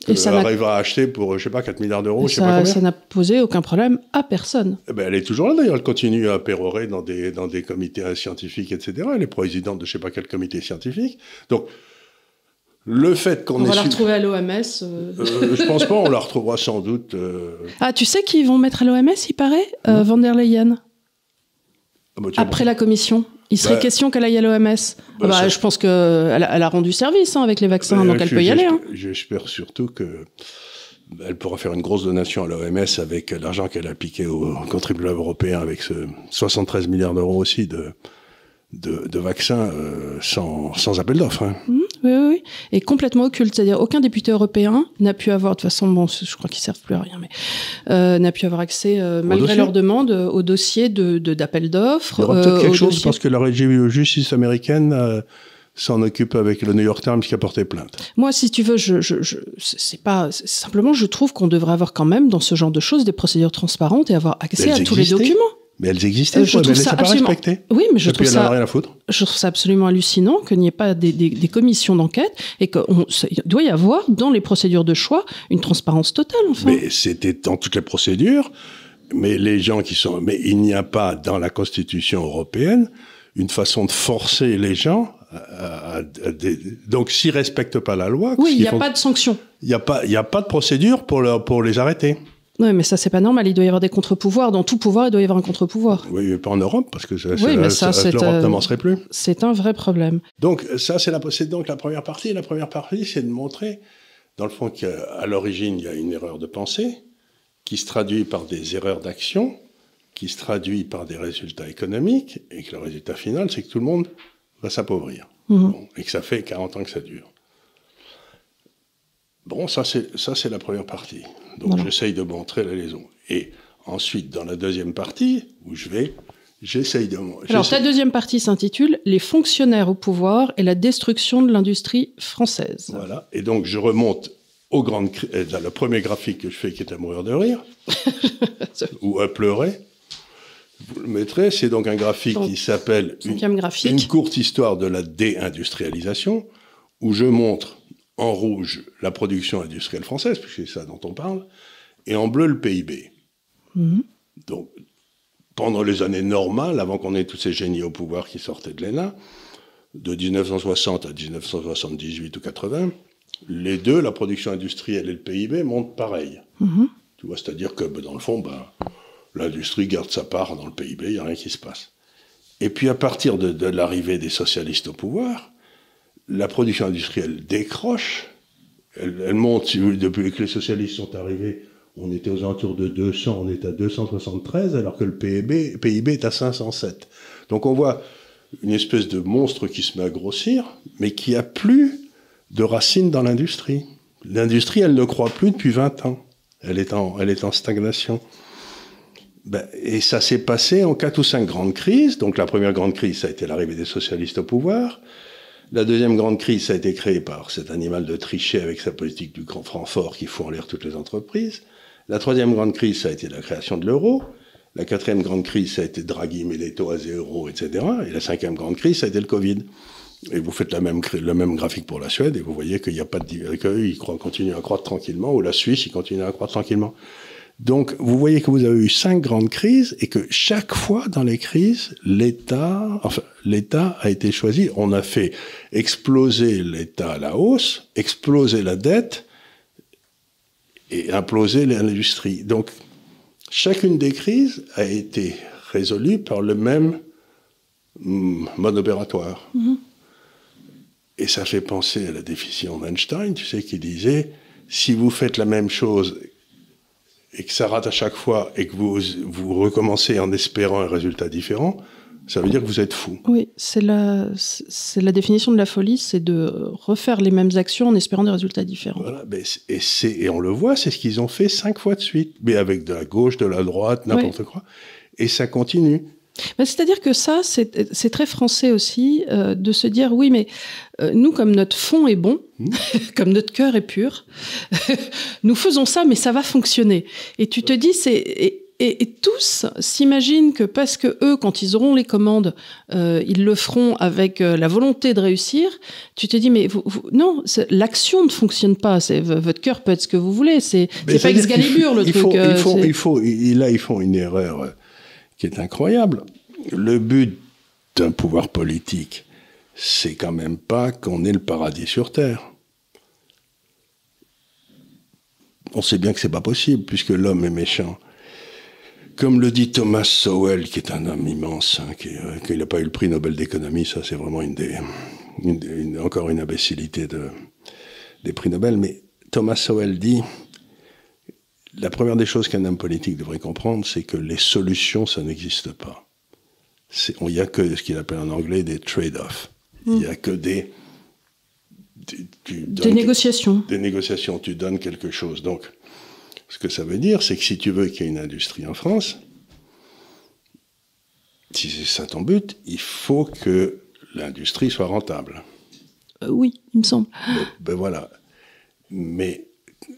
Et ça arrivera à acheter pour, je sais pas, quatre milliards d'euros, je sais ça, pas combien. Ça n'a posé aucun problème à personne. Eh ben, elle est toujours là, d'ailleurs. Elle continue à pérorer dans des, dans des comités scientifiques, et cetera. Elle est présidente de je sais pas quel comité scientifique. Donc, le fait qu'on on ait... va la su... retrouver à l'O M S. Euh... Euh, je pense pas, on la retrouvera sans doute... Euh... Ah, tu sais qu'ils vont mettre à l'O M S, il paraît, euh, Van der Leyen. Ah bah, Après bon. la commission. Il serait bah, question qu'elle aille à l'O M S. Bah, bah, je pense qu'elle a, elle a rendu service hein, avec les vaccins, bah, donc elle peut y aller. Hein. J'espère surtout qu'elle pourra faire une grosse donation à l'O M S avec l'argent qu'elle a piqué aux contribuables européens, avec ce soixante-treize milliards d'euros aussi de, de, de vaccins euh, sans, sans appel d'offres. Hein. Mmh, oui, oui, oui. Et complètement occulte. C'est-à-dire aucun député européen n'a pu avoir, de toute façon, bon, je crois qu'ils ne servent plus à rien, mais euh, n'a pu avoir accès, euh, malgré leur demande, au dossier de, de, d'appel d'offres. Il y aura peut-être euh, quelque chose, dossier... parce que la justice américaine euh, s'en occupe avec le New York Times qui a porté plainte. Moi, si tu veux, je, je, je, c'est pas... C'est simplement, je trouve qu'on devrait avoir quand même, dans ce genre de choses, des procédures transparentes et avoir accès à tous les documents. Mais elles existaient, euh, je trouve mais elles ne sont pas respectées. Oui, mais je trouve, ça... rien à foutre. je trouve ça absolument hallucinant qu'il n'y ait pas des, des, des commissions d'enquête et qu'il doit y avoir, dans les procédures de choix, une transparence totale, enfin. Mais c'était dans toutes les procédures, mais les gens qui sont... Mais il n'y a pas, dans la Constitution européenne, une façon de forcer les gens à... à, à des... Donc, s'ils ne respectent pas la loi... Oui, il n'y a font... pas de sanction. Il n'y a, a pas de procédure pour, leur, pour les arrêter. Oui, mais ça, c'est pas normal. Il doit y avoir des contre-pouvoirs. Dans tout pouvoir, il doit y avoir un contre-pouvoir. Oui, mais pas en Europe, parce que ça, oui, ça, mais ça, ça, l'Europe euh, n'avancerait plus. C'est un vrai problème. Donc, ça, c'est, la, c'est donc la première partie. La première partie, c'est de montrer, dans le fond, qu'à l'origine, il y a une erreur de pensée qui se traduit par des erreurs d'action, qui se traduit par des résultats économiques, et que le résultat final, c'est que tout le monde va s'appauvrir. Mmh. Bon, et que ça fait quarante ans que ça dure. Bon, ça c'est, ça, c'est la première partie. Donc, voilà. J'essaye de montrer la liaison. Et ensuite, dans la deuxième partie, où je vais, j'essaye de... Alors, j'essaye... ta deuxième partie s'intitule « Les fonctionnaires au pouvoir et la destruction de l'industrie française ». Voilà. Et donc, je remonte aux grandes... Dans le premier graphique que je fais, qui est à mourir de rire, ou à pleurer, vous le mettrez. C'est donc un graphique donc, qui s'appelle une, graphique. une courte histoire de la déindustrialisation, où je montre... en rouge, la production industrielle française, puisque c'est ça dont on parle, et en bleu, le P I B. Mmh. Donc, pendant les années normales, avant qu'on ait tous ces génies au pouvoir qui sortaient de l'E N A, de dix-neuf cent soixante à dix-neuf cent soixante-dix-huit ou quatre-vingts, les deux, la production industrielle et le P I B, montent pareil. Mmh. Tu vois, c'est-à-dire que, dans le fond, ben, l'industrie garde sa part dans le P I B, il n'y a rien qui se passe. Et puis, à partir de, de l'arrivée des socialistes au pouvoir, la production industrielle décroche, elle, elle monte, si vous voulez, depuis que les socialistes sont arrivés, on était aux alentours de deux cents, on est à deux cent soixante-treize, alors que le P I B, P I B est à cinq cent sept. Donc on voit une espèce de monstre qui se met à grossir, mais qui a plus de racines dans l'industrie. L'industrie, elle ne croît plus depuis vingt ans. Elle est en, elle est en stagnation. Ben, et ça s'est passé en quatre ou cinq grandes crises. Donc la première grande crise, ça a été l'arrivée des socialistes au pouvoir. La deuxième grande crise, ça a été créé par cet animal de Trichet avec sa politique du grand franc fort qui fout en l'air toutes les entreprises. La troisième grande crise, ça a été la création de l'euro. La quatrième grande crise, ça a été Draghi, met les taux à zéro, et cetera. Et la cinquième grande crise, ça a été le Covid. Et vous faites la même, le même graphique pour la Suède et vous voyez qu'il n'y a pas de, qu'eux, ils continuent à croître tranquillement, ou la Suisse, ils continuent à croître tranquillement. Donc, vous voyez que vous avez eu cinq grandes crises et que chaque fois dans les crises, l'État, enfin, l'État a été choisi. On a fait exploser l'État à la hausse, exploser la dette et imploser l'industrie. Donc, chacune des crises a été résolue par le même mode opératoire. Mmh. Et ça fait penser à la définition d'Einstein, tu sais, qui disait, si vous faites la même chose et que ça rate à chaque fois, et que vous, vous recommencez en espérant un résultat différent, ça veut dire que vous êtes fou. Oui, c'est la, c'est la définition de la folie, c'est de refaire les mêmes actions en espérant des résultats différents. Voilà, et, c'est, et on le voit, c'est ce qu'ils ont fait cinq fois de suite, mais avec de la gauche, de la droite, n'importe oui. quoi. Et ça continue. Ben, c'est-à-dire que ça, c'est, c'est très français aussi, euh, de se dire, oui, mais euh, nous, comme notre fond est bon, mmh. comme notre cœur est pur, nous faisons ça, mais ça va fonctionner. Et tu te dis, c'est... Et, et, et tous s'imaginent que parce que eux, quand ils auront les commandes, euh, ils le feront avec euh, la volonté de réussir. Tu te dis, mais vous, vous, non, l'action ne fonctionne pas. C'est, votre cœur peut être ce que vous voulez. C'est, c'est pas Excalibur, le il truc. Faut, euh, il faut, il faut, il, là, ils font une erreur euh, qui est incroyable. Le but d'un pouvoir politique, c'est quand même pas qu'on ait le paradis sur Terre. On sait bien que c'est pas possible, puisque l'homme est méchant. Comme le dit Thomas Sowell, qui est un homme immense, hein, qui n'a euh, pas eu le prix Nobel d'économie, ça c'est vraiment une des, une, une, encore une imbécilité de, des prix Nobel, mais Thomas Sowell dit, la première des choses qu'un homme politique devrait comprendre, c'est que les solutions, ça n'existe pas. Il n'y a que ce qu'il appelle en anglais des trade-offs. Il mmh. n'y a que des... Tu, tu des négociations. Des négociations, tu donnes quelque chose. Donc, ce que ça veut dire, c'est que si tu veux qu'il y ait une industrie en France, si c'est ça ton but, il faut que l'industrie soit rentable. Euh, oui, il me semble. Ben, ben voilà. Mais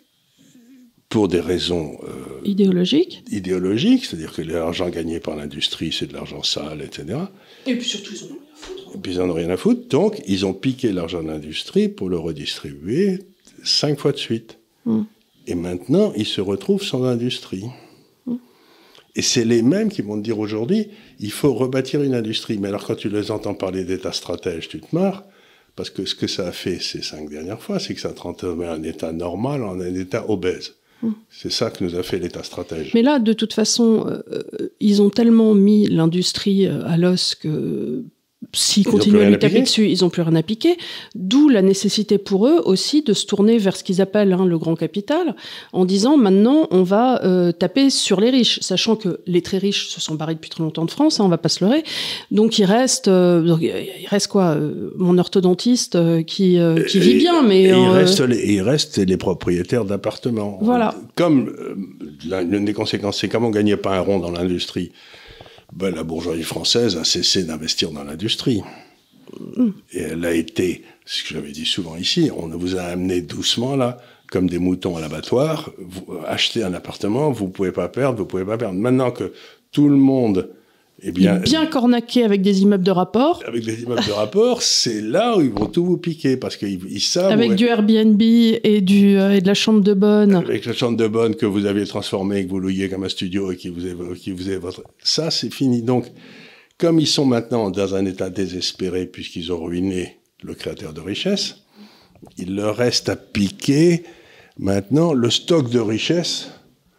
pour des raisons... Euh, idéologiques. Idéologiques, c'est-à-dire que l'argent gagné par l'industrie, c'est de l'argent sale, et cetera. Et puis surtout, ils en ont rien à foutre. Et puis ils en ont rien à foutre. Donc, ils ont piqué l'argent de l'industrie pour le redistribuer cinq fois de suite. Mm. Et maintenant, ils se retrouvent sans industrie. Mm. Et c'est les mêmes qui vont te dire aujourd'hui, il faut rebâtir une industrie. Mais alors, quand tu les entends parler d'État stratège, tu te marres. Parce que ce que ça a fait ces cinq dernières fois, c'est que ça transformé un État normal en un État obèse. Mmh. C'est ça que nous a fait l'État stratège. Mais là, de toute façon, euh, ils ont tellement mis l'industrie à l'os que s'ils continuent à lui taper dessus, ils n'ont plus rien à piquer. D'où la nécessité pour eux aussi de se tourner vers ce qu'ils appellent hein, le grand capital, en disant maintenant on va euh, taper sur les riches, sachant que les très riches se sont barrés depuis très longtemps de France, hein, on va pas se leurrer. Donc il reste, euh, donc, il reste quoi, euh, mon orthodontiste euh, qui euh, qui vit et, bien, mais et euh, il reste les, il reste les propriétaires d'appartements. Voilà. Comme euh, l'une des conséquences, c'est comme on gagnait pas un rond dans l'industrie. Ben, la bourgeoisie française a cessé d'investir dans l'industrie. Mmh. Et elle a été, ce que j'avais dit souvent ici, on vous a amené doucement là, comme des moutons à l'abattoir, vous achetez un appartement, vous pouvez pas perdre, vous pouvez pas perdre. Maintenant que tout le monde est bien... bien cornaqué avec des immeubles de rapport. Avec des immeubles de rapport, c'est là où ils vont tout vous piquer, parce qu'ils ils savent... Avec où du Airbnb et, du, euh, et de la chambre de bonne. Avec la chambre de bonne que vous aviez transformée, que vous louiez comme un studio et qui vous est, qui vous est votre... Ça, c'est fini. Donc, comme ils sont maintenant dans un état désespéré, puisqu'ils ont ruiné le créateur de richesse, il leur reste à piquer maintenant le stock de richesse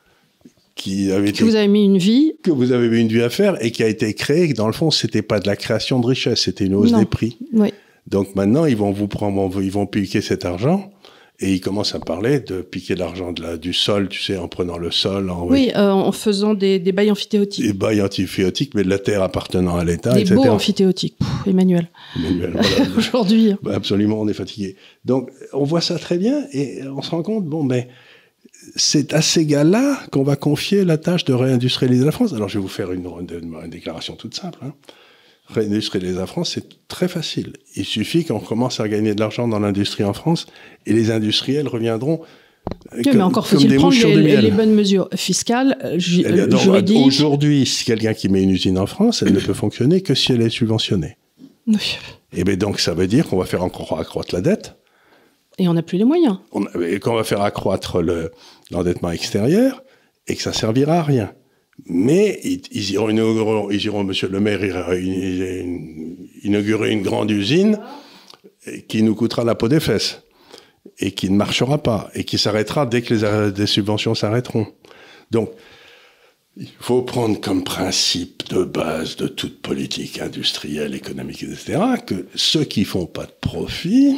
qui avait été... Que vous avez mis une vie. Que vous avez mis une vie à faire et qui a été créé. Dans le fond, c'était pas de la création de richesse, c'était une hausse non. des prix. Oui. Donc maintenant, ils vont vous prendre, ils vont piquer cet argent et ils commencent à parler de piquer l'argent de la, du sol, tu sais, en prenant le sol. En, oui, euh, en faisant des, des bails amphithéotiques. Des bails amphithéotiques, mais de la terre appartenant à l'État, des et cetera. Des beaux amphithéotiques. Pff, Emmanuel. Emmanuel, voilà. Aujourd'hui. Bah, absolument, on est fatigué. Donc, on voit ça très bien et on se rend compte, bon, ben, c'est à ces gars-là qu'on va confier la tâche de réindustrialiser la France. Alors, je vais vous faire une, une, une déclaration toute simple. Hein. Réindustrialiser la France, c'est très facile. Il suffit qu'on commence à gagner de l'argent dans l'industrie en France et les industriels reviendront oui, comme, mais encore faut-il prendre les, les bonnes mesures fiscales, ju donc, juridiques. Aujourd'hui, si quelqu'un qui met une usine en France, elle ne peut fonctionner que si elle est subventionnée. Oui. Et bien donc, ça veut dire qu'on va faire encore accroître la dette. Et on n'a plus les moyens. On, et qu'on va faire accroître le, l'endettement extérieur et que ça servira à rien. Mais ils, ils, iront inaugurer, ils iront, monsieur le maire ira inaugurer une grande usine qui nous coûtera la peau des fesses et qui ne marchera pas et qui s'arrêtera dès que les, les subventions s'arrêteront. Donc, il faut prendre comme principe de base de toute politique industrielle, économique, et cetera, que ceux qui font pas de profit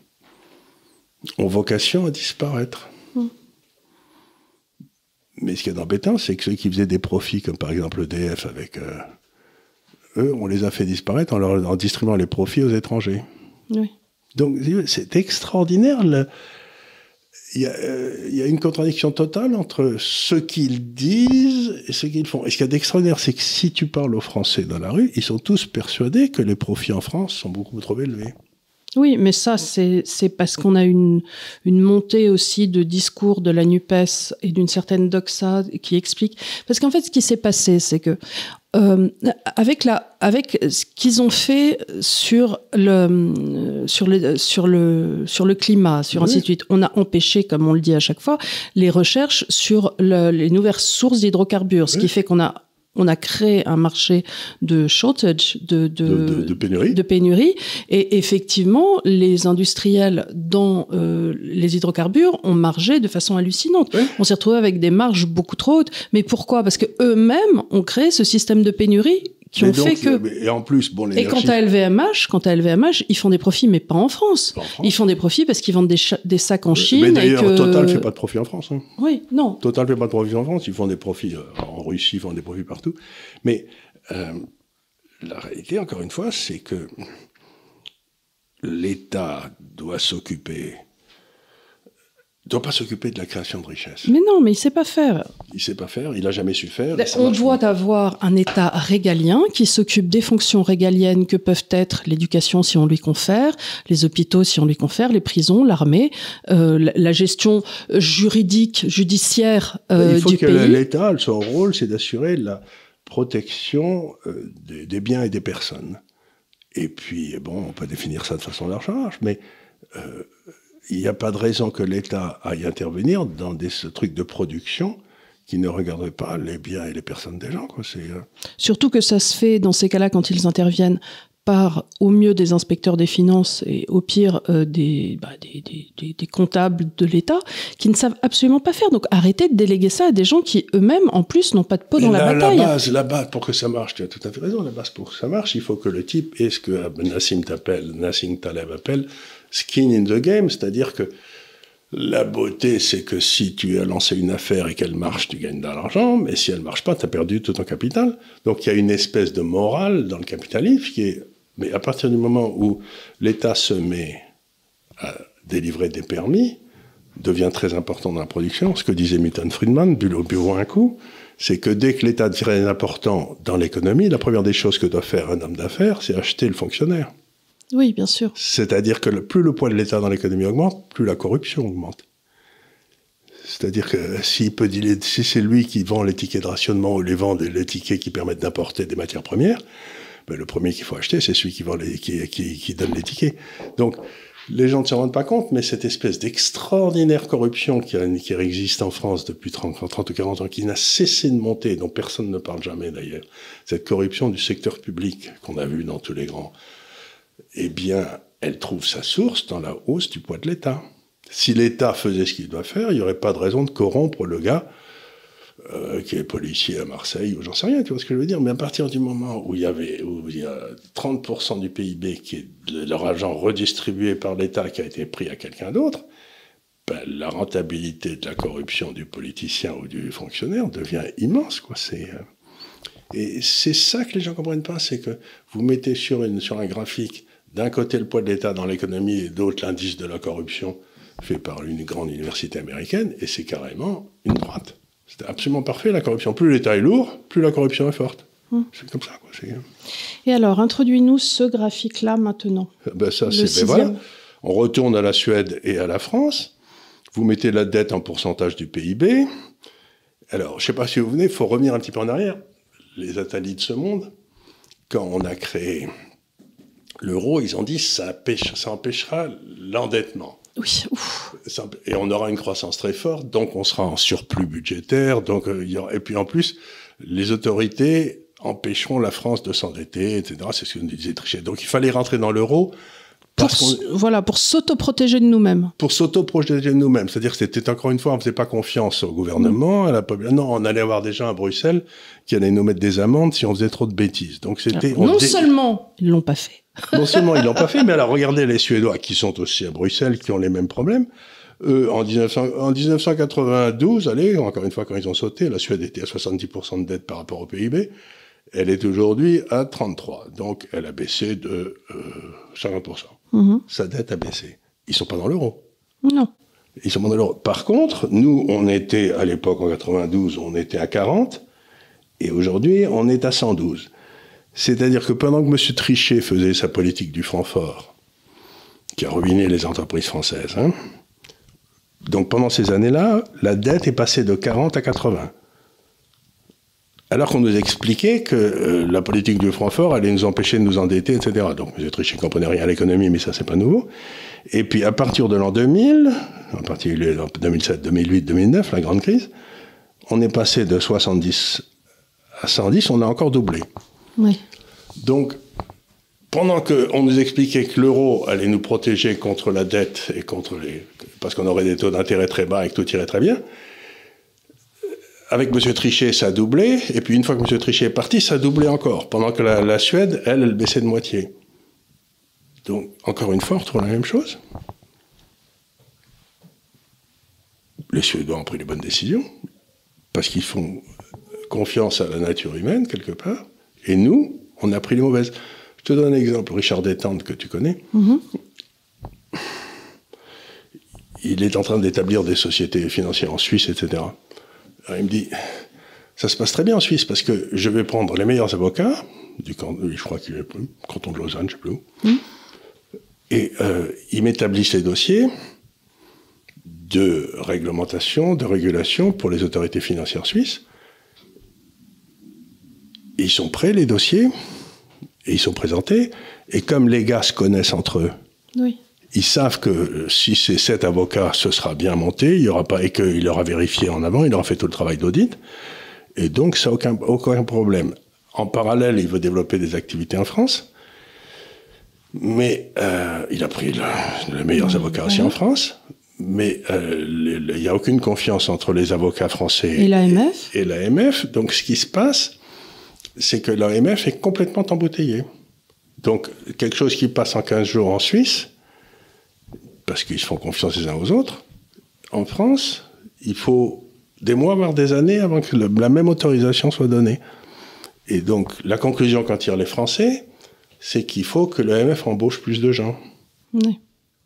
ont vocation à disparaître. Mmh. Mais ce qui est embêtant, c'est que ceux qui faisaient des profits, comme par exemple E D F avec euh, eux, on les a fait disparaître en, leur, en distribuant les profits aux étrangers. Oui. Donc c'est extraordinaire. Il y, euh, y a une contradiction totale entre ce qu'ils disent et ce qu'ils font. Et ce qu'il y a d'extraordinaire, c'est que si tu parles aux Français dans la rue, ils sont tous persuadés que les profits en France sont beaucoup trop élevés. Oui, mais ça, c'est, c'est parce qu'on a une, une montée aussi de discours de la NUPES et d'une certaine doxa qui explique. Parce qu'en fait, ce qui s'est passé, c'est que euh, avec, la, avec ce qu'ils ont fait sur le, sur le, sur le, sur le climat, sur oui. ainsi de suite, on a empêché, comme on le dit à chaque fois, les recherches sur le, les nouvelles sources d'hydrocarbures, ce oui. qui fait qu'on a On a créé un marché de shortage, de, de, de, de, de pénurie. de pénurie. Et effectivement, les industriels dans euh, les hydrocarbures ont margé de façon hallucinante. Oui. On s'est retrouvé avec des marges beaucoup trop hautes. Mais pourquoi ? Parce qu'eux-mêmes ont créé ce système de pénurie qui mais ont donc, fait que... Et en plus, bon, Et quant à L V M H, quant à L V M H, ils font des profits, mais pas en France. Pas en France. Ils font des profits parce qu'ils vendent des, cha- des sacs en Chine. Mais d'ailleurs, et que... Total ne fait pas de profit en France. Hein. Oui, non. Total ne fait pas de profit en France. Ils font des profits euh, en Russie, ils font des profits partout. Mais euh, la réalité, encore une fois, c'est que l'État doit s'occuper... ne doit pas s'occuper de la création de richesses. Mais non, mais il ne sait pas faire. Il ne sait pas faire, il n'a jamais su faire. On doit avoir un État régalien qui s'occupe des fonctions régaliennes que peuvent être l'éducation si on lui confère, les hôpitaux si on lui confère, les prisons, l'armée, euh, la, la gestion juridique, judiciaire euh, il faut du que pays. L'État, son rôle, c'est d'assurer la protection euh, des, des biens et des personnes. Et puis, bon, on peut définir ça de façon large, large mais... Euh, il n'y a pas de raison que l'État aille intervenir dans des ce truc de production qui ne regarde pas les biens et les personnes des gens. Quoi. C'est, euh... Surtout que ça se fait dans ces cas-là quand ils interviennent par au mieux des inspecteurs des finances et au pire euh, des, bah, des, des, des, des comptables de l'État qui ne savent absolument pas faire. Donc arrêtez de déléguer ça à des gens qui eux-mêmes en plus n'ont pas de peau Mais dans la, la bataille. La base, la base, pour que ça marche, tu as tout à fait raison, la base pour que ça marche, il faut que le type ait ce que Nassim, t'appelle, Nassim Taleb appelle skin in the game, c'est-à-dire que la beauté, c'est que si tu as lancé une affaire et qu'elle marche, tu gagnes de l'argent, mais si elle ne marche pas, tu as perdu tout ton capital. Donc il y a une espèce de morale dans le capitalisme qui est... Mais à partir du moment où l'État se met à délivrer des permis, devient très important dans la production. Ce que disait Milton Friedman, bu au bureau un coup, c'est que dès que l'État devient important dans l'économie, la première des choses que doit faire un homme d'affaires, c'est acheter le fonctionnaire. Oui, bien sûr. C'est-à-dire que le, plus le poids de l'État dans l'économie augmente, plus la corruption augmente. C'est-à-dire que s'il peut dire, si c'est lui qui vend les tickets de rationnement ou les vend les tickets qui permettent d'importer des matières premières, ben le premier qu'il faut acheter, c'est celui qui, vend les, qui, qui, qui donne les tickets. Donc, les gens ne se rendent pas compte, mais cette espèce d'extraordinaire corruption qui, a, qui existe en France depuis trente, trente ou quarante ans, qui n'a cessé de monter, dont personne ne parle jamais d'ailleurs, cette corruption du secteur public qu'on a vu dans tous les grands, eh bien, elle trouve sa source dans la hausse du poids de l'État. Si l'État faisait ce qu'il doit faire, il n'y aurait pas de raison de corrompre le gars euh, qui est policier à Marseille, ou j'en sais rien, tu vois ce que je veux dire. Mais à partir du moment où il y avait, où il y a trente pour cent du P I B qui est de leur argent redistribué par l'État qui a été pris à quelqu'un d'autre, ben, la rentabilité de la corruption du politicien ou du fonctionnaire devient immense, quoi. C'est, euh... Et c'est ça que les gens ne comprennent pas, c'est que vous mettez sur, une, sur un graphique d'un côté le poids de l'État dans l'économie et d'autre l'indice de la corruption fait par une grande université américaine, et c'est carrément une droite. C'est absolument parfait, la corruption. Plus l'État est lourd, plus la corruption est forte. Mmh. C'est comme ça, quoi. C'est... Et alors, introduis-nous ce graphique-là maintenant. Ben ça, c'est, ben voilà. On retourne à la Suède et à la France. Vous mettez la dette en pourcentage du P I B. Alors, je ne sais pas si vous venez, il faut revenir un petit peu en arrière. Les Attali de ce monde, quand on a créé l'euro, ils ont dit ça, empêche, ça empêchera l'endettement. Oui, ouf. Et on aura une croissance très forte, donc on sera en surplus budgétaire. Donc, euh, il y aura... Et puis en plus, les autorités empêcheront la France de s'endetter, et cetera. C'est ce que nous disait Trichet. Donc il fallait rentrer dans l'euro. Pour, voilà, pour s'auto-protéger de nous-mêmes. Pour s'auto-protéger de nous-mêmes. C'est-à-dire que c'était encore une fois, on ne faisait pas confiance au gouvernement, mmh. à la population. Non, on allait avoir des gens à Bruxelles qui allaient nous mettre des amendes si on faisait trop de bêtises. Donc c'était. Alors, non dé... seulement ils l'ont pas fait. Non seulement ils l'ont pas fait, mais alors regardez les Suédois qui sont aussi à Bruxelles, qui ont les mêmes problèmes. Eux, en, dix-neuf cents, en dix-neuf cent quatre-vingt-douze, allez, encore une fois, quand ils ont sauté, la Suède était à soixante-dix pour cent de dette par rapport au P I B. Elle est aujourd'hui à trente-trois. Donc, elle a baissé de euh, cinquante pour cent. Mmh. Sa dette a baissé. Ils sont pas dans l'euro. Non. Ils sont pas dans l'euro. Par contre, nous, on était, à l'époque, en quatre-vingt-douze, on était à quarante. Et aujourd'hui, on est à cent douze. C'est-à-dire que pendant que M. Trichet faisait sa politique du franc fort, qui a ruiné les entreprises françaises. Hein. Donc pendant ces années-là, la dette est passée de quarante à quatre-vingts. Alors qu'on nous expliquait que euh, la politique du franc fort allait nous empêcher de nous endetter, et cetera. Donc M. Trichet ne comprenait rien à l'économie, mais ça, c'est pas nouveau. Et puis à partir de l'an deux mille, en particulier en deux mille sept, deux mille huit, deux mille neuf, la grande crise, on est passé de soixante-dix à cent dix, on a encore doublé. Oui. Donc, pendant qu'on nous expliquait que l'euro allait nous protéger contre la dette et contre les... parce qu'on aurait des taux d'intérêt très bas et que tout irait très bien, avec M. Trichet, ça a doublé, et puis une fois que M. Trichet est parti, ça a doublé encore, pendant que la, la Suède, elle, elle baissait de moitié. Donc, encore une fois, on retrouve la même chose. Les Suédois ont pris les bonnes décisions, parce qu'ils font confiance à la nature humaine, quelque part, et nous, on a pris les mauvaises. Je te donne un exemple, Richard Détente, que tu connais. Mm-hmm. Il est en train d'établir des sociétés financières en Suisse, et cetera. Alors il me dit, ça se passe très bien en Suisse, parce que je vais prendre les meilleurs avocats, du camp, je crois qu'il est canton de Lausanne, je ne sais plus où, mm. et euh, ils m'établissent les dossiers de réglementation, de régulation pour les autorités financières suisses. Et ils sont prêts, les dossiers, et ils sont présentés, et comme les gars se connaissent entre eux, oui. Ils savent que si c'est sept avocats, ce sera bien monté, il y aura pas, et qu'il leur a vérifié en avant, il leur a fait tout le travail d'audit, et donc ça n'a aucun, aucun problème. En parallèle, il veut développer des activités en France, mais euh, il a pris le, les meilleurs mmh, avocats aussi mmh. en France, mais euh, il n'y a aucune confiance entre les avocats français et l'A M F. Et, et l'A M F, donc ce qui se passe, c'est que l'A M F est complètement embouteillée. Donc, quelque chose qui passe en quinze jours en Suisse, parce qu'ils se font confiance les uns aux autres, en France, il faut des mois, voire des années avant que le, la même autorisation soit donnée. Et donc, la conclusion qu'en tirent les Français, c'est qu'il faut que l'A M F embauche plus de gens. Oui.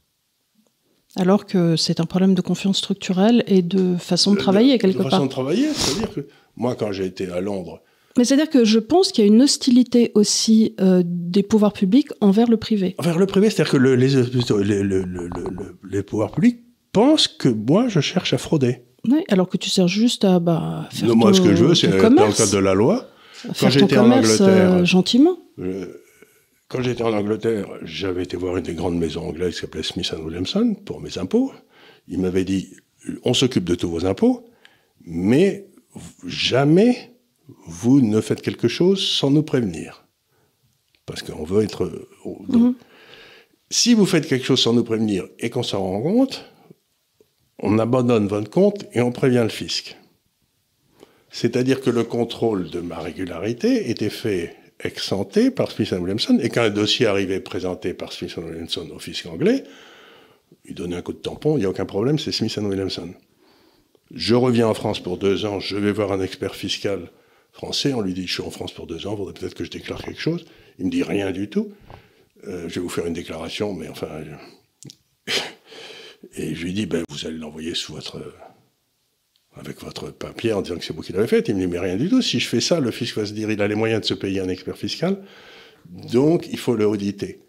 Alors que c'est un problème de confiance structurelle et de façon de travailler, quelque part. De façon de travailler, c'est-à-dire que moi, quand j'ai été à Londres... Mais c'est-à-dire que je pense qu'il y a une hostilité aussi euh, des pouvoirs publics envers le privé. Envers le privé, c'est-à-dire que le, les, les, le, le, le, les pouvoirs publics pensent que moi, je cherche à frauder. Oui, alors que tu sers juste à bah, faire non, ton moi, ce que je veux, c'est dans le cadre de la loi. Faire quand j'étais en Angleterre, euh, gentiment. Je, quand j'étais en Angleterre, j'avais été voir une des grandes maisons anglaises qui s'appelait Smith and Williamson pour mes impôts. Il m'avait dit, on s'occupe de tous vos impôts, mais jamais vous ne faites quelque chose sans nous prévenir. Parce qu'on veut être... Donc, mmh. Si vous faites quelque chose sans nous prévenir et qu'on s'en rend compte, on abandonne votre compte et on prévient le fisc. C'est-à-dire que le contrôle de ma régularité était fait ex ante par Smith and Williamson, et quand un dossier arrivait présenté par Smith and Williamson au fisc anglais, il donnait un coup de tampon, il n'y a aucun problème, c'est Smith and Williamson. Je reviens en France pour deux ans, je vais voir un expert fiscal français, on lui dit, je suis en France pour deux ans, il faudrait peut-être que je déclare quelque chose. Il me dit rien du tout. Euh, je vais vous faire une déclaration, mais enfin... Je... Et je lui dis, ben, vous allez l'envoyer sous votre... avec votre papier en disant que c'est vous qui l'avez fait. Il me dit, mais rien du tout. Si je fais ça, le fisc va se dire, il a les moyens de se payer un expert fiscal, donc il faut le auditer.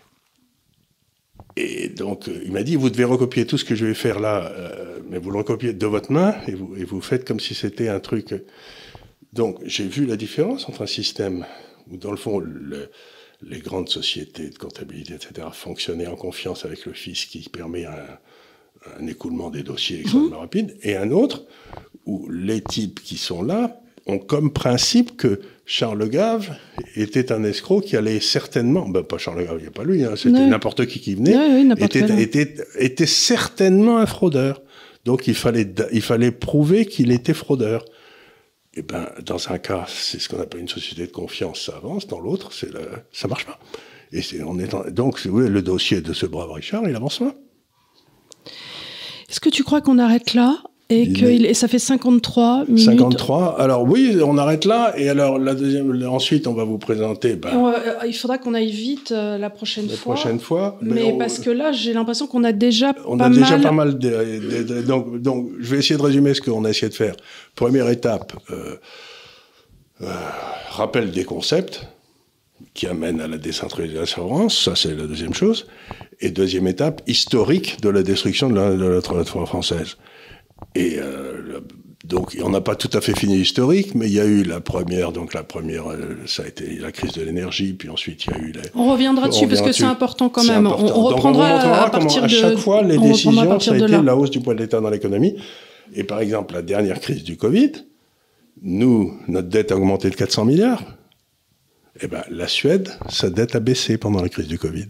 Et donc, il m'a dit, vous devez recopier tout ce que je vais faire là, euh, mais vous le recopiez de votre main, et vous, et vous faites comme si c'était un truc... Donc, j'ai vu la différence entre un système où, dans le fond, le, les grandes sociétés de comptabilité, et cetera, fonctionnaient en confiance avec le fisc qui permet un, un écoulement des dossiers extrêmement mmh. rapide, et un autre où les types qui sont là ont comme principe que Charles Gave était un escroc qui allait certainement... Ben, pas Charles Gave, il n'y a pas lui, hein, c'était oui. n'importe qui qui venait, oui, oui, était, était, était certainement un fraudeur. Donc, il fallait, il fallait prouver qu'il était fraudeur. Eh ben, dans un cas, c'est ce qu'on appelle une société de confiance, ça avance. Dans l'autre, c'est le, ça marche pas. Et c'est, on est en, donc, si vous voulez, le dossier de ce brave Richard, il avance pas. Est-ce que tu crois qu'on arrête là et il que est... il, et ça fait cinquante-trois minutes? cinquante-trois. Alors oui, on arrête là. Et alors la deuxième, ensuite, on va vous présenter. Ben, on, euh, il faudra qu'on aille vite euh, la prochaine la fois. La prochaine fois. Mais, mais on, parce que là, j'ai l'impression qu'on a déjà on pas a mal. déjà pas mal. De, de, de, donc, donc, je vais essayer de résumer ce qu'on a essayé de faire. Première étape. Euh, Euh, rappel des concepts qui amènent à la décentralisation, ça c'est la deuxième chose, Et deuxième étape, historique de la destruction de la, de la toile française. Et euh, donc, on n'a pas tout à fait fini l'historique, mais il y a eu la première, donc la première, euh, ça a été la crise de l'énergie, puis ensuite il y a eu les... On reviendra dessus, on parce que dessus. C'est important quand même. Important. On, on reprendra donc on à partir comment, de... À chaque fois, les décisions, ça a été là. la hausse du poids de l'État dans l'économie. Et par exemple, la dernière crise du Covid, nous, notre dette a augmenté de quatre cents milliards. Eh ben, la Suède, sa dette a baissé pendant la crise du Covid.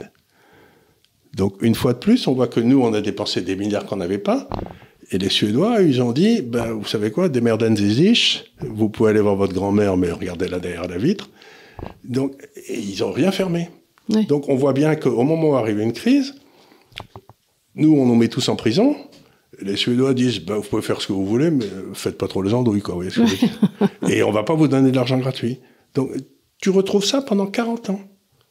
Donc, une fois de plus, on voit que nous, on a dépensé des milliards qu'on n'avait pas. Et les Suédois, ils ont dit, ben, vous savez quoi, démerden Sie sich, vous pouvez aller voir votre grand-mère, mais regardez-la derrière la vitre. Donc, et ils n'ont rien fermé. Oui. Donc, on voit bien qu'au moment où arrive une crise, nous, on nous met tous en prison. Les Suédois disent, ben, vous pouvez faire ce que vous voulez, mais faites pas trop les andouilles, quoi. Vous voyez ce que je veux dire. Et on va pas vous donner de l'argent gratuit. Donc, tu retrouves ça pendant quarante ans.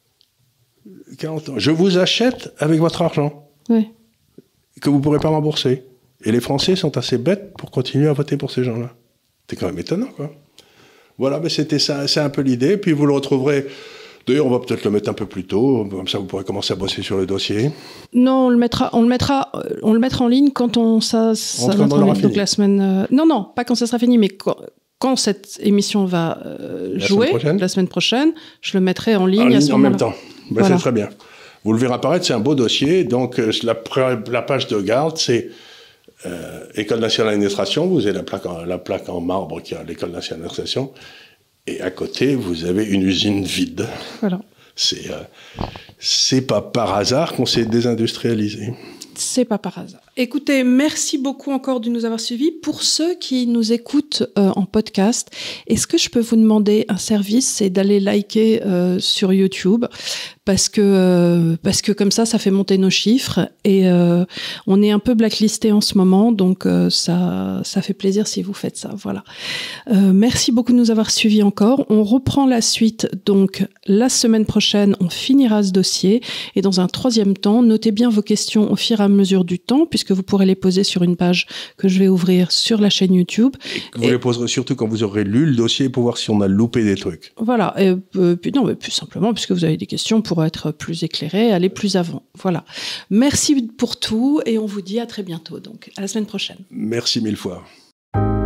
quarante ans. Je vous achète avec votre argent. Oui. Que vous ne pourrez pas rembourser. Et les Français sont assez bêtes pour continuer à voter pour ces gens-là. C'est quand même étonnant, quoi. Voilà, mais c'était ça, c'est un peu l'idée. Puis vous le retrouverez... D'ailleurs, on va peut-être le mettre un peu plus tôt, comme ça vous pourrez commencer à bosser sur le dossier. Non, on le mettra, on le mettra, on le mettra en ligne quand on ça, ça va être en ligne. Donc la semaine. Euh, non, non, pas quand ça sera fini, mais quand, quand cette émission va euh, la jouer semaine la semaine prochaine, je le mettrai en ligne, en, à ligne ce en même temps. Ben, voilà. C'est très bien. Vous le verrez apparaître, c'est un beau dossier. Donc euh, la, la page de garde, c'est euh, École nationale d'administration. Vous avez la plaque en, la plaque en marbre qui a l'École nationale d'administration. Et à côté, vous avez une usine vide. Voilà. C'est, euh, c'est pas par hasard qu'on s'est désindustrialisé. C'est pas par hasard. Écoutez, merci beaucoup encore de nous avoir suivis. Pour ceux qui nous écoutent euh, en podcast, est-ce que je peux vous demander un service, c'est d'aller liker euh, sur YouTube, parce que euh, parce que comme ça, ça fait monter nos chiffres et euh, on est un peu blacklisté en ce moment, donc euh, ça ça fait plaisir si vous faites ça. Voilà. Euh, merci beaucoup de nous avoir suivis encore. On reprend la suite donc la semaine prochaine. On finira ce dossier et dans un troisième temps, notez bien vos questions au fur et à mesure du temps, puisque vous pourrez les poser sur une page que je vais ouvrir sur la chaîne YouTube. Et vous et... les poserez surtout quand vous aurez lu le dossier pour voir si on a loupé des trucs. Voilà. Et, euh, puis non, mais plus simplement, puisque vous avez des questions pour être plus éclairé, aller plus avant. Voilà. Merci pour tout et on vous dit à très bientôt. Donc, à la semaine prochaine. Merci mille fois.